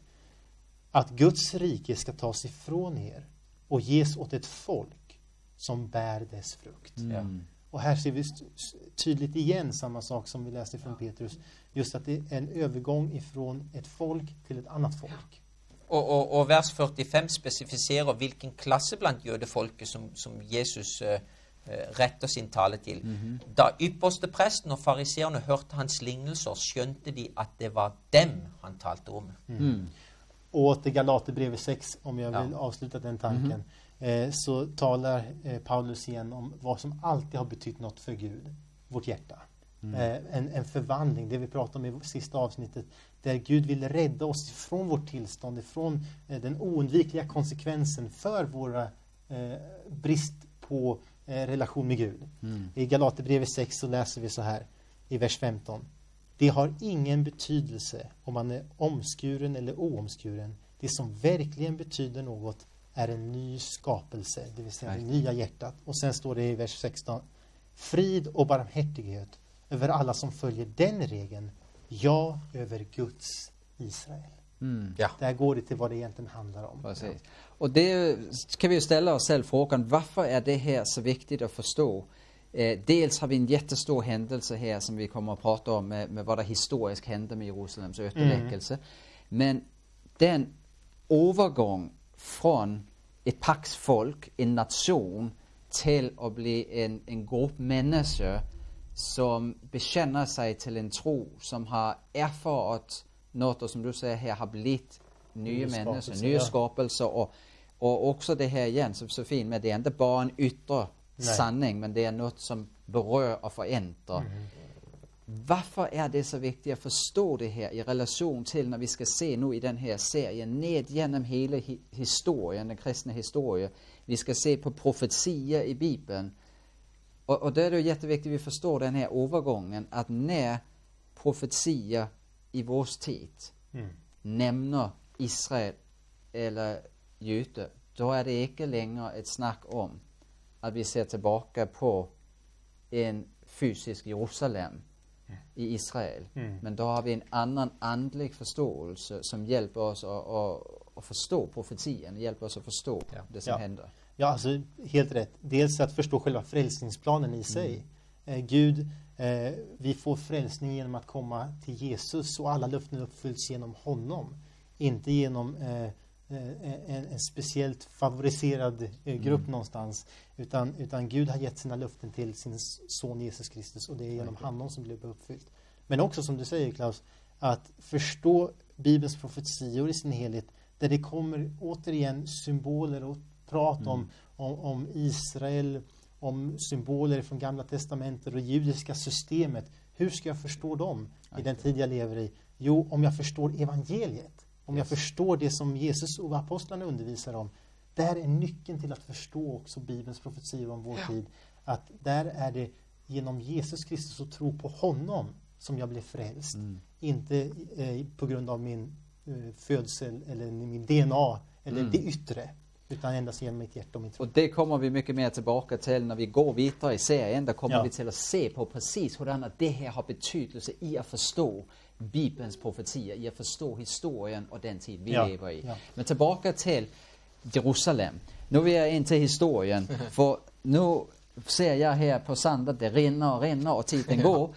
att Guds rike ska tas ifrån er och ges åt ett folk som bär dess frukt. Mm. Ja. Och här ser vi tydligt igen samma sak som vi läste från ja. Petrus. Just att det är en övergång ifrån ett folk till ett annat folk. Og, og, og vers fyrtiofem spesifiserer hvilken klasse blant jødefolket som, som Jesus uh, retter sin tale til. Mm-hmm. Da ypperste presten og fariseerne hørte hans lignelser, skjønte de at det var dem han talte om. Mm. Mm. Och till Galaterbrevet sex, om jag vill ja. avsluta den tanken, mm-hmm. eh, så talar eh, Paulus igen om vad som alltid har betytt något för Gud, vårt hjärta. Mm. Eh, en, en förvandling, det vi pratade om i sista avsnittet, där Gud vill rädda oss från vårt tillstånd, ifrån eh, den oundvikliga konsekvensen för våra eh, brist på eh, relation med Gud. Mm. I Galaterbrevet sex så läser vi så här i vers femton. Det har ingen betydelse om man är omskuren eller oomskuren. Det som verkligen betyder något är en ny skapelse, det vill säga det nya hjärtat. Och sen står det i vers sexton. Frid och barmhärtighet över alla som följer den regeln. Ja, över Guds Israel. Mm. Ja. Där går det till vad det egentligen handlar om. Precis. Ja. Och det kan vi ju ställa oss själv frågan, varför är det här så viktigt att förstå? Eh, dels har vi en jättestor händelse här som vi kommer att prata om med, med vad det historiskt hände med Jerusalems ödeläggelse. Mm. Men den övergång från ett paksfolk, en nation, till att bli en, en grupp människor som bekänner sig till en tro, som har erfarit något och som du säger här har blivit nya människor, nya skapelser och, och också det här igen som så fint med det är inte bara en yttre sanning, men det är något som berör och förändrar. Mm. Varför är det så viktigt att förstå det här i relation till när vi ska se nu i den här serien ned genom hela hi- historien, den kristna historien. Vi ska se på profetier i Bibeln. Och, och då är det jätteviktigt att vi förstår den här övergången att när profetier i vår tid mm. nämner Israel eller Jude, då är det inte längre ett snack om att vi ser tillbaka på en fysisk Jerusalem mm. i Israel. Mm. Men då har vi en annan andlig förståelse som hjälper oss att, att, att förstå profetien, hjälper oss att förstå ja. det som ja. händer. Ja, alltså helt rätt. Dels att förstå själva frälsningsplanen i sig. Mm. Eh, Gud, eh, vi får frälsning genom att komma till Jesus och alla löften uppfylls genom honom. Inte genom eh, en, en speciellt favoriserad eh, grupp mm. någonstans. Utan, utan Gud har gett sina löften till sin son Jesus Kristus. Och det är genom honom som blev uppfyllt. Men också som du säger, Klaus, att förstå Bibelns profetior i sin helhet. Där det kommer återigen symboler och prat mm. om, om, om Israel, om symboler från Gamla testamentet och judiska systemet. Hur ska jag förstå dem i den tid jag lever i? Jo, om jag förstår evangeliet. Om jag förstår det som Jesus och apostlarna undervisar om. Där är nyckeln till att förstå också Bibelns profetior om vår ja. tid. Att där är det genom Jesus Kristus och tro på honom som jag blir frälst. Mm. Inte eh, på grund av min eh, födsel eller min D N A eller mm. det yttre. Utan endast genom mitt hjärta och min tro. Och det kommer vi mycket mer tillbaka till när vi går vidare i serien. Där kommer ja. vi till att se på precis hur det här har betydelse i att förstå Bibelns profetier, i att förstå historien och den tid vi ja. lever i. Ja. Men tillbaka till Jerusalem. Nu är jag in till historien. För nu ser jag här på sandet, det rinner och rinner och tiden går.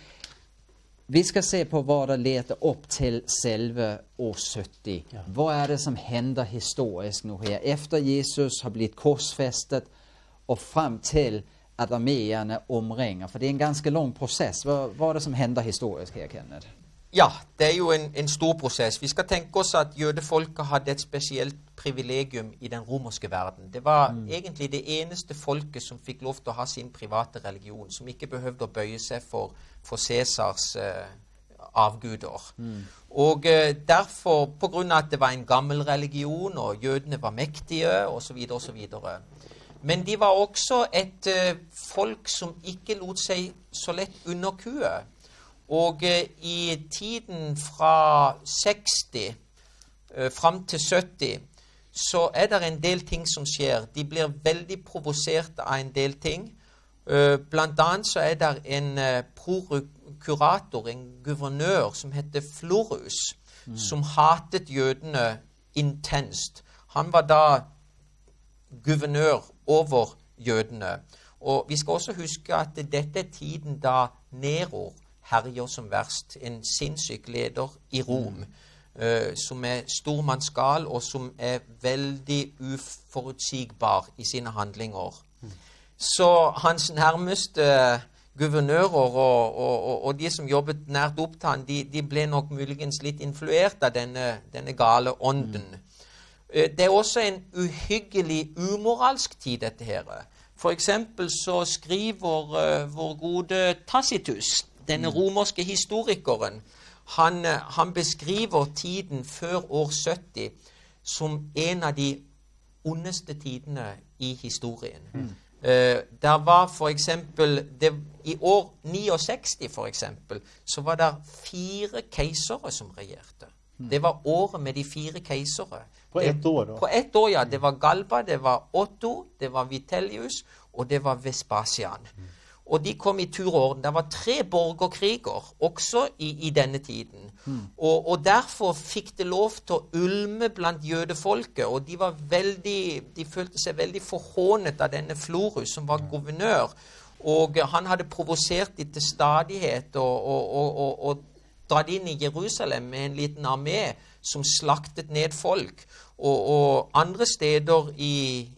Vi ska se på vad det leder upp till själva år syttio. Ja. Vad är det som händer historiskt nu här? Efter Jesus har blivit korsfästet och fram till att arméerna omringar. För det är en ganska lång process. Vad, vad är det som händer historiskt här, Kenneth? Ja, det är ju en, en stor process. Vi ska tänka oss att jødefolket hade ett speciellt privilegium i den romerska världen. Det var mm. egentligen det enaste folket som fick lov att ha sin privata religion, som inte behövde böja sig för, för Caesars eh, avgudar. Mm. Och eh, därför, på grund av att det var en gammal religion och jødene var mäktiga och så vidare och så vidare. Men de var också ett eh, folk som inte låt sig så lätt underkue. Og eh, i tiden fra sextio eh, fram til sytti så er det en del ting som skjer. De blir veldig provosert av en del ting. Eh, blant annet så er det en eh, prokurator, en guvernør som heter Florus, mm. som hatet jødene intenst. Han var da guvernør over jødene. Og vi skal også huske at dette er tiden da Nero herjer som verst, en sinnssyk leder i Rom, mm. uh, som er stormannsgal og som er veldig uforutsigbar i sine handlinger. Mm. Så hans nærmeste uh, guvernører og, og, og, og de som jobbet nært opp til han, de, de ble nok muligens litt influert av denne, denne gale ånden. Mm. Uh, det er også en uhyggelig umoralsk tid, dette her. For eksempel så skriver uh, vår gode Tacitus, denne romerske historikeren, han, han beskriver tiden før år sytti som en av de ondeste tidene i historien. Mm. Uh, der var for eksempel, det, i år sekstini for eksempel, så var det fire keisere som regjerte. Mm. Det var året med de fire keisere. På ett det, år da? På ett år, ja. Det var Galba, det var Otto, det var Vitellius, og det var Vespasian. Mm. Og de kom i tur og orden. Det var tre borgerkriger også i, i denne tiden. Mm. Og, og derfor fikk det lov til å ulme blant jødefolket. Og de, var veldig, de følte seg veldig forhånet av denne Florus, som var guvernør. Og han hadde provosert dem til stadighet og, og, og, og, og dratt inn i Jerusalem med en liten armé som slaktet ned folk. Og, og andre steder i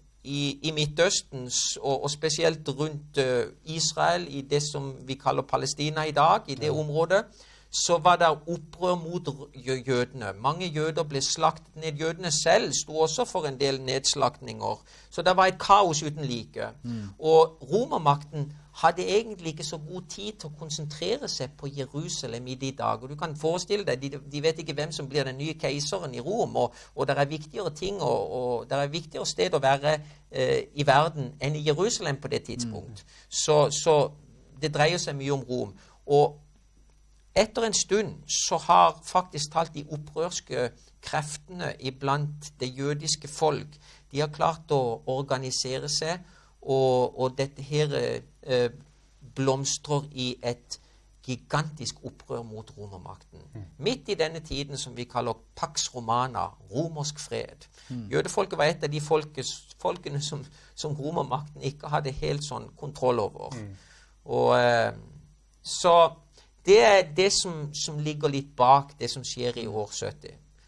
I, i Midtøsten, og, og spesielt rundt uh, Israel, i det som vi kaller Palestina i dag, i det området, så var det opprør mot jødene. Mange jøder ble slaktet ned. Jødene selv sto også for en del nedslaktninger. Så det var et kaos uten like. Mm. Og romermakten hadde egentlig ikke så god tid til å konsentrere seg på Jerusalem i de dager. Du kan forestille deg, de, de vet ikke hvem som blir den nye keiseren i Rom, og, og det er viktigere ting, og, og det er viktigere sted å være eh, i verden enn i Jerusalem på det tidspunkt. Mm. Så, så det dreier seg mye om Rom. Og etter en stund så har faktisk talt de opprørske kreftene iblant det jødiske folk, de har klart å organisere seg, og, og dette her eh, blomstrer i et gigantisk opprør mot romermakten. Mm. Midt i denne tiden som vi kaller Pax Romana, romersk fred. Mm. Jødefolket var et av de folkes, folkene som, som romermakten ikke hadde helt sånn kontroll over. Mm. Og eh, så det er det som, som ligger litt bak det som skjer i år sytti.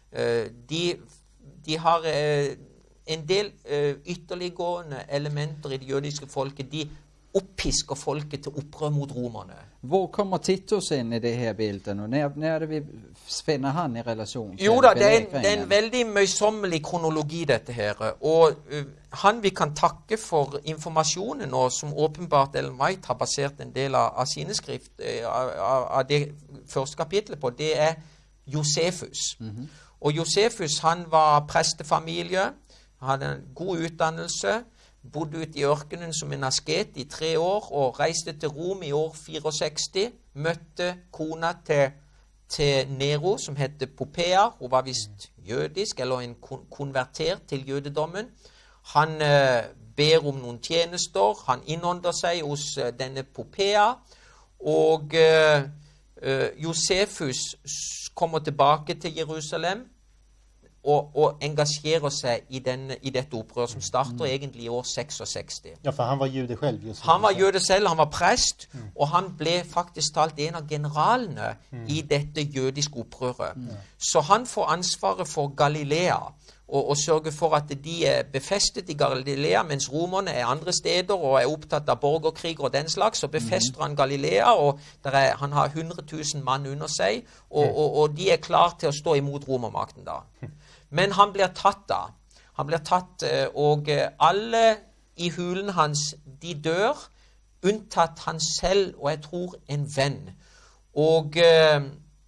Eh, de, de har eh, en del eh, ytterliggående elementer i det jødiske folket. De oppisker folket til opprør mot romerne. Hvor kommer Titus inn i det her bildet? Når, når er det vi finner han i relasjon til Jo da, det er, en, belegringen? det er en veldig møysommelig kronologi dette her. Og uh, han vi kan takke for informasjonen nå, som åpenbart Ellen White har basert en del av, av sine skrift, uh, av, av det første kapitlet på, det er Josefus. Mm-hmm. Og Josefus, han var prestefamilie, hadde en god utdannelse, bodde ute i ørkenen som en asket i tre år og reiste til Rom i år sekstifire. Møtte kona til, til Nero, som het Popea. Hun var visst jødisk, eller en kon konvertert til jødedommen. Han eh, ber om noen tjenester. Han innånder seg hos eh, denne Popea. Og eh, eh, Josefus kommer tilbake til Jerusalem. Og, og engasjerer seg i, denne, i dette opprøret, som starter mm. egentlig i år sekstiseks. Ja, for han var jøde selv. Just han var jøde selv, han var prest, mm. og han ble faktisk talt en av generalene mm. i dette jødiske opprøret. Mm. Så han får ansvaret for Galilea, og, og sørger for at de er befestet i Galilea, mens romerne er andre steder og er opptatt av borgerkrig og den slags, så befester han Galilea, og der er, han har hundre tusen mann under seg, og, og, og de er klar til å stå imot romermakten da. Men han blir tatt da. Han blir tatt, og alle i hulen hans, de dør, unntatt han selv, og jeg tror en venn. Og eh,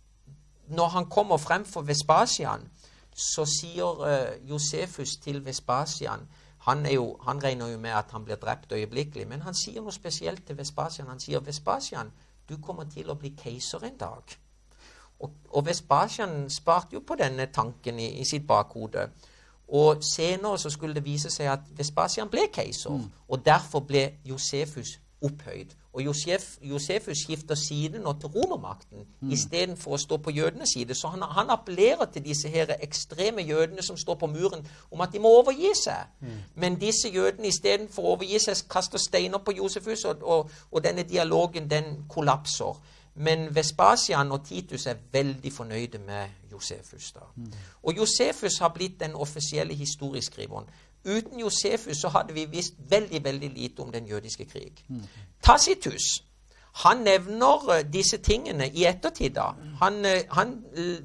når han kommer frem for Vespasian, så sier eh, Josefus til Vespasian, han, er jo, han regner jo med at han blir drept øyeblikkelig, men han sier noe spesielt til Vespasian. Han sier, Vespasian, du kommer til å bli keiser en dag. Og, og Vespasian sparte jo på denne tanken i, i sitt bakhode. Og senere så skulle det vise seg at Vespasian ble keiser, mm. og derfor ble Josefus opphøyd. Og Josef, Josefus skifter side nå til romermakten, mm. i stedet for å stå på jødenes side. Så han, han appellerer til disse her ekstreme jødene som står på muren, om at de må overgi seg. Mm. Men disse jødene, i stedet for å overgi seg, kaster steiner på Josefus, og, og, og denne dialogen, den kollapser. Men Vespasian og Titus er veldig fornøyde med Josefus da. Mm. Og Josefus har blitt den offisielle historieskriveren. Uten Josefus så hadde vi visst veldig, veldig lite om den jødiske krig. Mm. Tacitus, han nevner disse tingene i ettertid da. Han, han,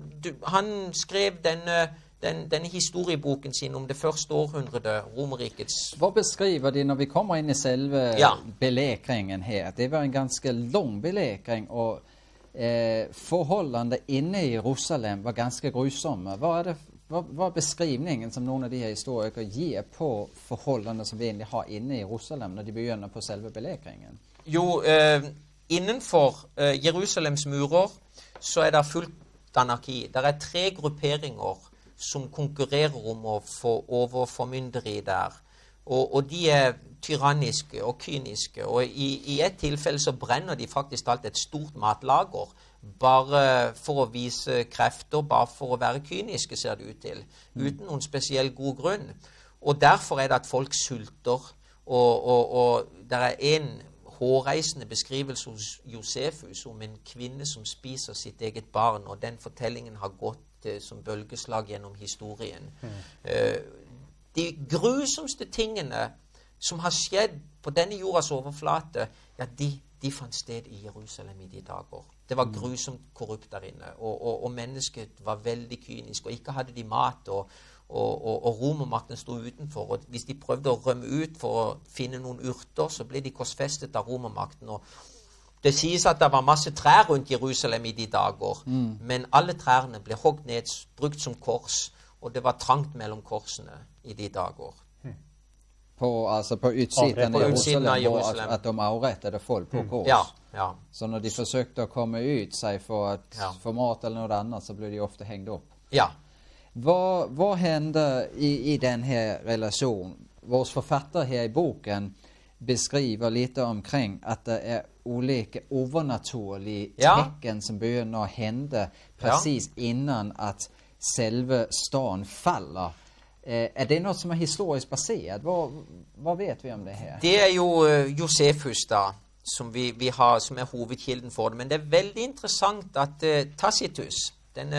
han skrev denne, den, denne historieboken sin om det første århundret, Romerrikets. Hva beskriver de når vi kommer inn i selve ja. belegringen her? Det var en ganske lang belegring, og eh, forholdene inne i Jerusalem var ganske grusomme. Hva er det Hva, hva er beskrivningen som noen av de her historikere gir på forholdene som vi egentlig har inne i Jerusalem når de begynner på selve belegringen? Jo, eh, innenfor eh, Jerusalems murer så er det fullt anarki. Det er tre grupperinger som konkurrerer om å få overformynderi der. Og, og de er tyranniske og kyniske. Og i, i et tilfelle så brenner de faktisk alt et stort matlager, bare for å vise krefter, bare for å være kyniske, ser det ut til, uten noen spesiell god grunn. Og derfor er det at folk sulter, og, og, og det er en hårreisende beskrivelse hos Josefus om en kvinne som spiser sitt eget barn, og den fortellingen har gått eh, som bølgeslag gjennom historien. Mm. Eh, de grusomste tingene som har skjedd på denne jordas overflate, ja, de, de fant sted i Jerusalem i de dager. Det var grusomt korrupt der inne, og, og, og mennesket var veldig kynisk, og ikke hadde de mat, og, og, og, og romermakten stod utenfor, og hvis de prøvde å rømme ut for å finne noen urter, så ble de korsfestet av romermakten, og det sies at det var masse trær rundt Jerusalem i de dager, mm. men alle trærne ble hogd ned, brukt som kors, og det var trangt mellom korsene i de dager. På, altså på utsiden av Jerusalem, Jerusalem. At, at de avrettede folk på kors. Ja, ja. Så når de forsøkte å komme ut seg for, at, ja. for mat eller noe annet, så ble de ofte hengt opp. Ja. Hva, hva hender i, i denne relasjonen? Vår forfatter her i boken beskriver litt omkring at det er ulike overnaturlige ja. tekken som begynner å hende precis ja. innan at selve staden faller. Eh, er det noe som er historisk basert? Hva, hva vet vi om det her? Det er jo uh, Josefus da, som, vi, vi har, som er hovedkilden for det. Men det er veldig interessant at uh, Tacitus, denne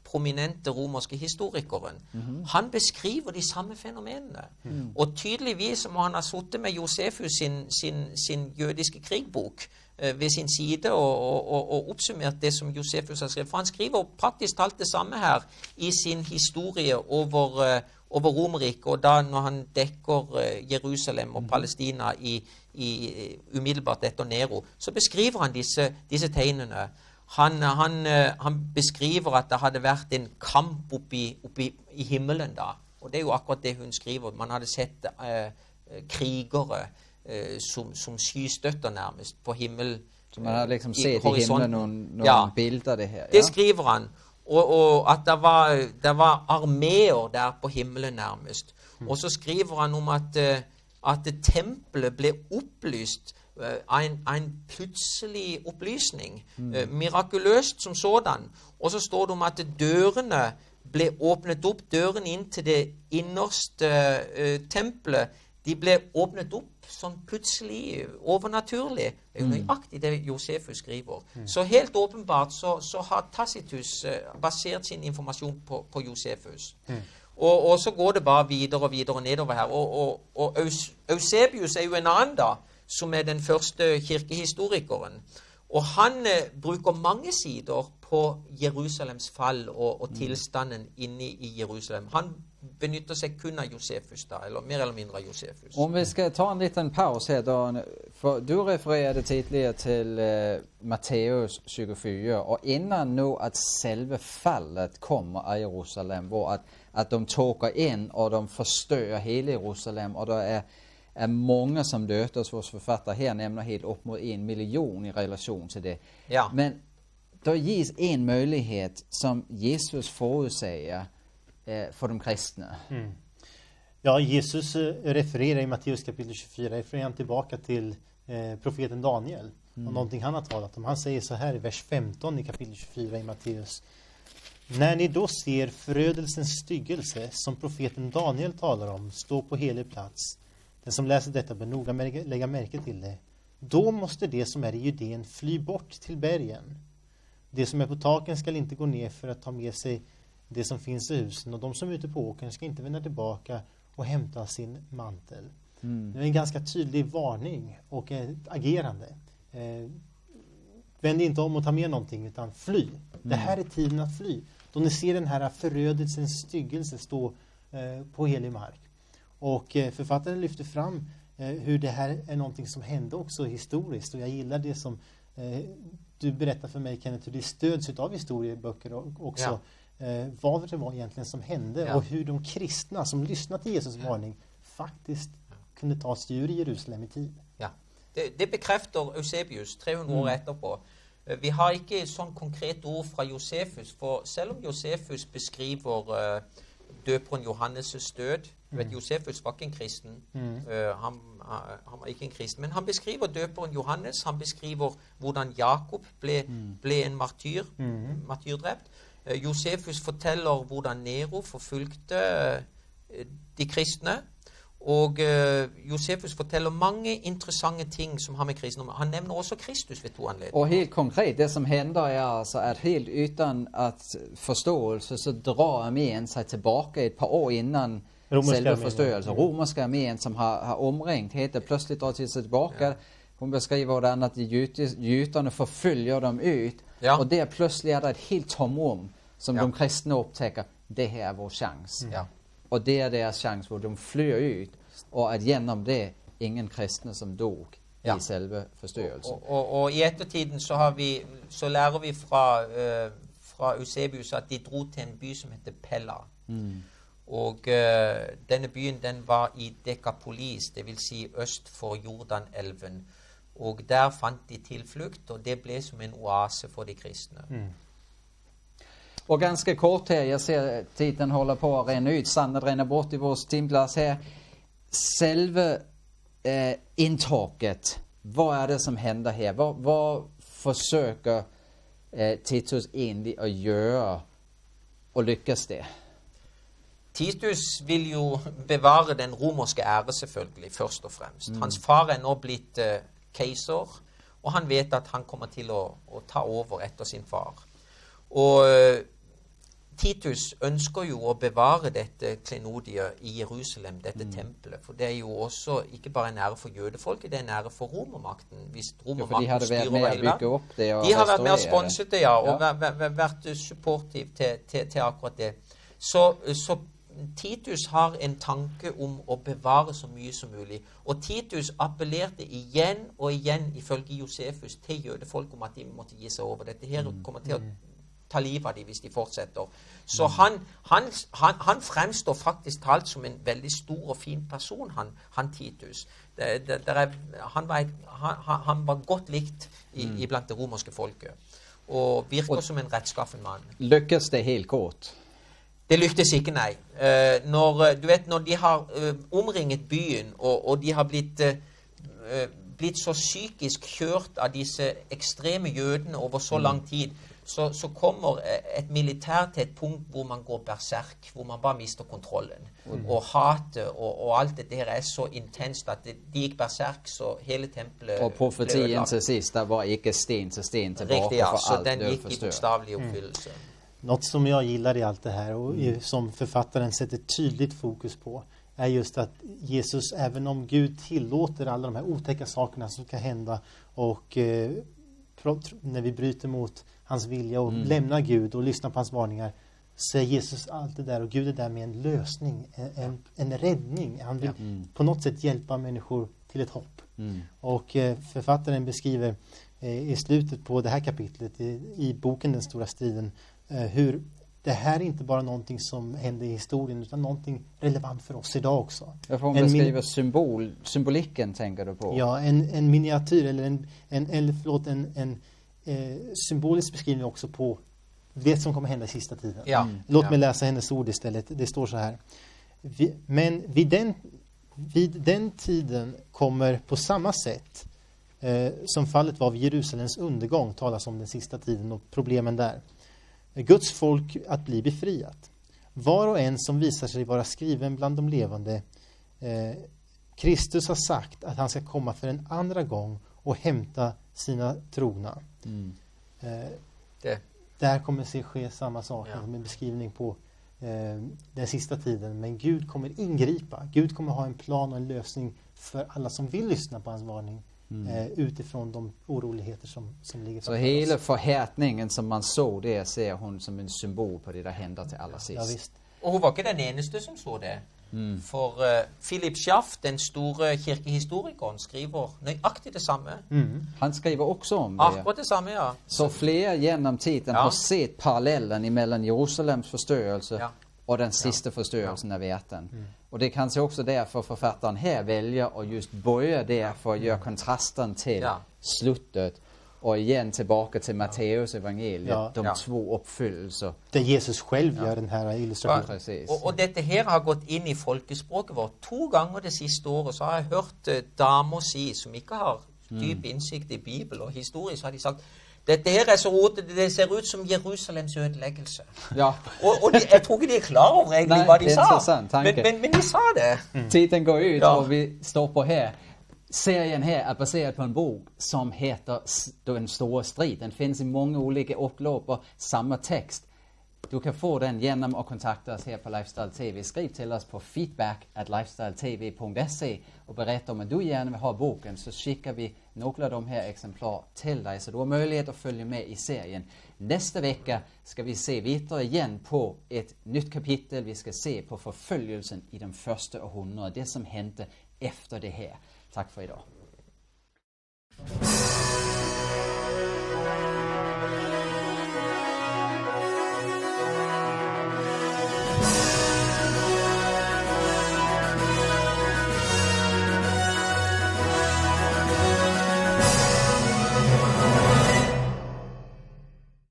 prominente romerske historikeren, mm-hmm. han beskriver de samme fenomenene. Mm. Og tydeligvis må han ha suttet med Josefus sin, sin, sin jødiske krigbok eh, ved sin side og, og, og oppsummert det som Josefus har skrevet. For han skriver praktisk talt det samme her i sin historie over, eh, over Romerriket, og da når han dekker eh, Jerusalem og Palestina i, i, umiddelbart etter Nero, så beskriver han disse, disse tegnene. Han, han, han beskriver at det hadde vært en kamp oppi, oppi i himmelen da. Og det er jo akkurat det hun skriver. Man hadde sett eh, krigere eh, som, som skystøtter nærmest på himmel. Så man har liksom sett i, i himmelen noen, noen ja, bilder av det her. Ja. Det skriver han. Og, og at det var, det var arméer der på himmelen nærmest. Mm. Og så skriver han om at, at tempelet ble opplyst En, en plutselig opplysning, mm. uh, mirakuløst som sådan. Og så står det om at dørene ble åpnet opp, dørene inn til det innerste uh, tempelet, de ble åpnet opp sånn plutselig, overnaturlig. Det er jo nøyaktig det Josefus skriver. Mm. Så helt åpenbart så, så har Tacitus uh, basert sin informasjon på, på Josefus. Mm. Og, og så går det bare videre og videre nedover her. Og, og, og Eus, Eusebius er jo en annen da, som er den første kirkehistorikeren. Og han eh, bruker mange sider på Jerusalems fall og, og tilstanden inne i Jerusalem. Han benytter seg kun av Josefus da, eller mer eller mindre av Josefus. Om vi skal ta en liten pause her da, for du refererede tidligere til eh, Matteus tjugofyra, og innan nå at selve fallet kommer av Jerusalem, hvor at, at de tåker inn og de forstør hele Jerusalem, og det er er mange som dødes. Vår forfatter her nevner helt opp mot en million i relasjon til det. Ja. Men det gis en mulighet som Jesus forutsier eh, for de kristne. Mm. Ja, Jesus eh, refererer i Matteus kapitel tjugofyra, refererar han tillbaka till eh, profeten Daniel mm. och någonting han har talat om. Han säger så här i vers femton i kapitel tjugofyra i Matteus: När ni då ser förödelsens styggelse som profeten Daniel talar om stå på helig plats, den som läser detta bör noga lägga märke till det. Då måste det som är i Judén fly bort till bergen. Det som är på taken ska inte gå ner för att ta med sig det som finns i husen, och de som är ute på åkern ska inte vända tillbaka och hämta sin mantel. Mm. Det är en ganska tydlig varning och ett agerande. Eh, vänd inte om och ta med någonting, utan fly. Mm. Det här är tiden att fly. Då ni ser den här förödelsens styggelse stå eh, på helig mark. Och eh, författaren lyfter fram eh, hur det här är någonting som hände också historiskt. Och jag gillar det som eh, du berättar för mig, Kenneth, hur det stöds av historieböcker och också. Ja. Eh, vad det var egentligen som hände, ja. Och hur de kristna som lyssnade till Jesus varning faktiskt ja. kunde ta sig ur Jerusalem i tid. Ja. Det, det bekräftar Eusebius trehundra år mm. etterpå. Vi har ikke sånn konkret ord fra Josefus, for selv om Josefus beskriver uh, døperen Johannes' død, mm. vet, Josefus var ikke en kristen, mm. uh, han, uh, han var ikke en kristen, men han beskriver døperen Johannes, han beskriver hvordan Jakob ble, mm. ble en martyr, mm. martyrdrept. Uh, Josefus forteller hvordan Nero forfulgte uh, de kristne, og uh, Josefus forteller mange interessante ting som har med kristendom. Han nevner også Kristus ved to anledninger. Og helt konkret, det som hender er altså at helt uten at forståelse, så drar armeen seg tilbake et par år innan romerske selve forstørrelsen. Romerske armeen som har, har omringt, heter plutselig drar til seg tilbake. Ja. Hun beskriver hvordan at jøderne forfølger dem ut, ja. Og der plutselig er det et helt tomrum som ja. De kristne opptekker. Det her er vår sjans. Ja. Og det er deres sjans hvor de flyr ut, og at gjennom det ingen kristne som dog ja. I selve forstørrelsen. Og, og, og i ettertiden så, har vi, så lærer vi fra, uh, fra Eusebius at de dro til en by som heter Pella. Mm. Og uh, denne byen den var i Dekapolis, det vil si øst for Jordanelven. Og der fant de tilflukt, og det ble som en oase for de kristne. Mm. Og ganske kort her, jeg ser tiden holder på å renne ut, sannet renner bort i vår timglass her. Selve eh, inntaket, hva er det som hender her? Hva, hva forsøker eh, Titus egentlig å gjøre, og lykkes det? Titus vil jo bevare den romerske ære selvfølgelig, først og fremst. Mm. Hans far er nå blitt eh, keiser, og han vet at han kommer til å, å ta over etter sin far. Og Titus ønsker jo å bevare dette klenodiet i Jerusalem, dette mm. tempelet. For det er jo også ikke bare en ære for jødefolket, det er en ære for romermakten. Hvis romermakten ja, styrer over hele verden. Det de har vært med og sponset det, ja, og ja. vært, vært supportiv til, til, til akkurat det. Så, så Titus har en tanke om å bevare så mye som mulig. Og Titus appellerte igjen og igjen, ifølge Josefus, til jødefolk om at de måtte gi seg over. Dette her kommer til å ta livet av dem hvis de fortsetter. Så han, han, han, han fremstår faktisk talt som en veldig stor og fin person, han, han Titus. Det, det, det er, han, var et, han, han var godt likt i, mm. i blant det romerske folket. Og virker og, som en rettskaffen mann. Lykkes det helt kort? Det lyktes ikke, nei. Uh, når, du vet, når de har uh, omringet byen, og, og de har blitt, uh, blitt så psykisk kjørt av disse ekstreme jødene over så lang tid, så, så kommer et militær til et punkt hvor man går berserk, hvor man bare mister kontrollen. Mm. Og hatet og, og alt det der er så intenst at det, de gikk berserk, så hele tempelet og profetien til sist, det var ikke sten til sten tilbake. Riktigt, ja, för så allt den gick i bokstavlig uppfyllelse. Mm. Något som jag gillar i allt det här och mm. som författaren sätter tydligt fokus på är just att Jesus, även om Gud tillåter alla de här otäcka sakerna som ska hända och eh, när vi bryter mot hans vilja och mm. lämnar Gud och lyssnar på hans varningar, så är Jesus allt det där och Gud är där med en lösning, en, en, en räddning. Han vill mm. på något sätt hjälpa människor till ett hopp. Mm. Och eh, författaren beskriver eh, i slutet på det här kapitlet i, i boken Den stora striden hur det här är inte bara någonting som händer i historien utan någonting relevant för oss idag också. Jag får beskriva symbol, symboliken tänker du på? Ja, en, en miniatyr eller en, en, eller förlåt, en, en eh, symbolisk beskrivning också på det som kommer hända i sista tiden. Ja. Mm. Låt ja. mig läsa hennes ord istället. Det står så här. Vi, men vid den, vid den tiden kommer på samma sätt eh, som fallet var vid Jerusalems undergång, talas om den sista tiden och problemen där. Guds folk att bli befriat. Var och en som visar sig vara skriven bland de levande. Eh, Kristus har sagt att han ska komma för en andra gång och hämta sina trogna. Mm. Eh, det. Där kommer se ske samma sak, ja. med beskrivning på eh, den sista tiden. Men Gud kommer ingripa. Gud kommer ha en plan och en lösning för alla som vill lyssna på hans varning. Mm. Eh, utifrån de oroligheter som, som ligger så hela förhärtningen som man såg det ser hon som en symbol på det där hände till alla sist. Ja, visst. Och hon var inte den eneste som såg det. Mm. För uh, Philip Schaff, den store kirkehistorikern, skriver nøyaktigt det samme. Mm. Han skriver också om det. Akkurat det samme, ja. Så fler genom tiden ja. har sett parallellen mellan Jerusalems förstörelse ja. och den sista ja. förstörelsen ja. av världen. Mm. Och det är kanske också därför författaren här väljer att just börja där för att göra kontrasten till ja. slutet. Och igen tillbaka till Matteus evangeliet, ja. de ja. två uppfyllelser. Det Jesus själv ja. gör den här illustrationen. Ja. Och, och detta här har gått in i folkespråket vårt. Två gånger det sista året så har jag hört eh, damer si, som inte har djup mm. insikt i Bibeln och historia, så har de sagt dette her er så rotet, det ser ut som Jerusalems ødeleggelse. Ja. og, og de, jeg tror ikke de er klar over egentlig hva de sa. Men, men, men de sa det. Mm. Tiden går ut ja. och vi stoppar här. Serien här är baserad på en bok som heter Den stora strid. Den finns i många olika upplopp och samma text. Du kan få den genom att kontakta oss här på Lifestyle T V. Skriv till oss på feedback at lifestyle t v punkt se och berätta om att du gärna vill ha boken, så skickar vi några av de här exemplar till dig så du har möjlighet att följa med i serien. Nästa vecka ska vi se vidare igen på ett nytt kapitel. Vi ska se på förföljelsen i den första århundradet, det som hände efter det här. Tack för idag.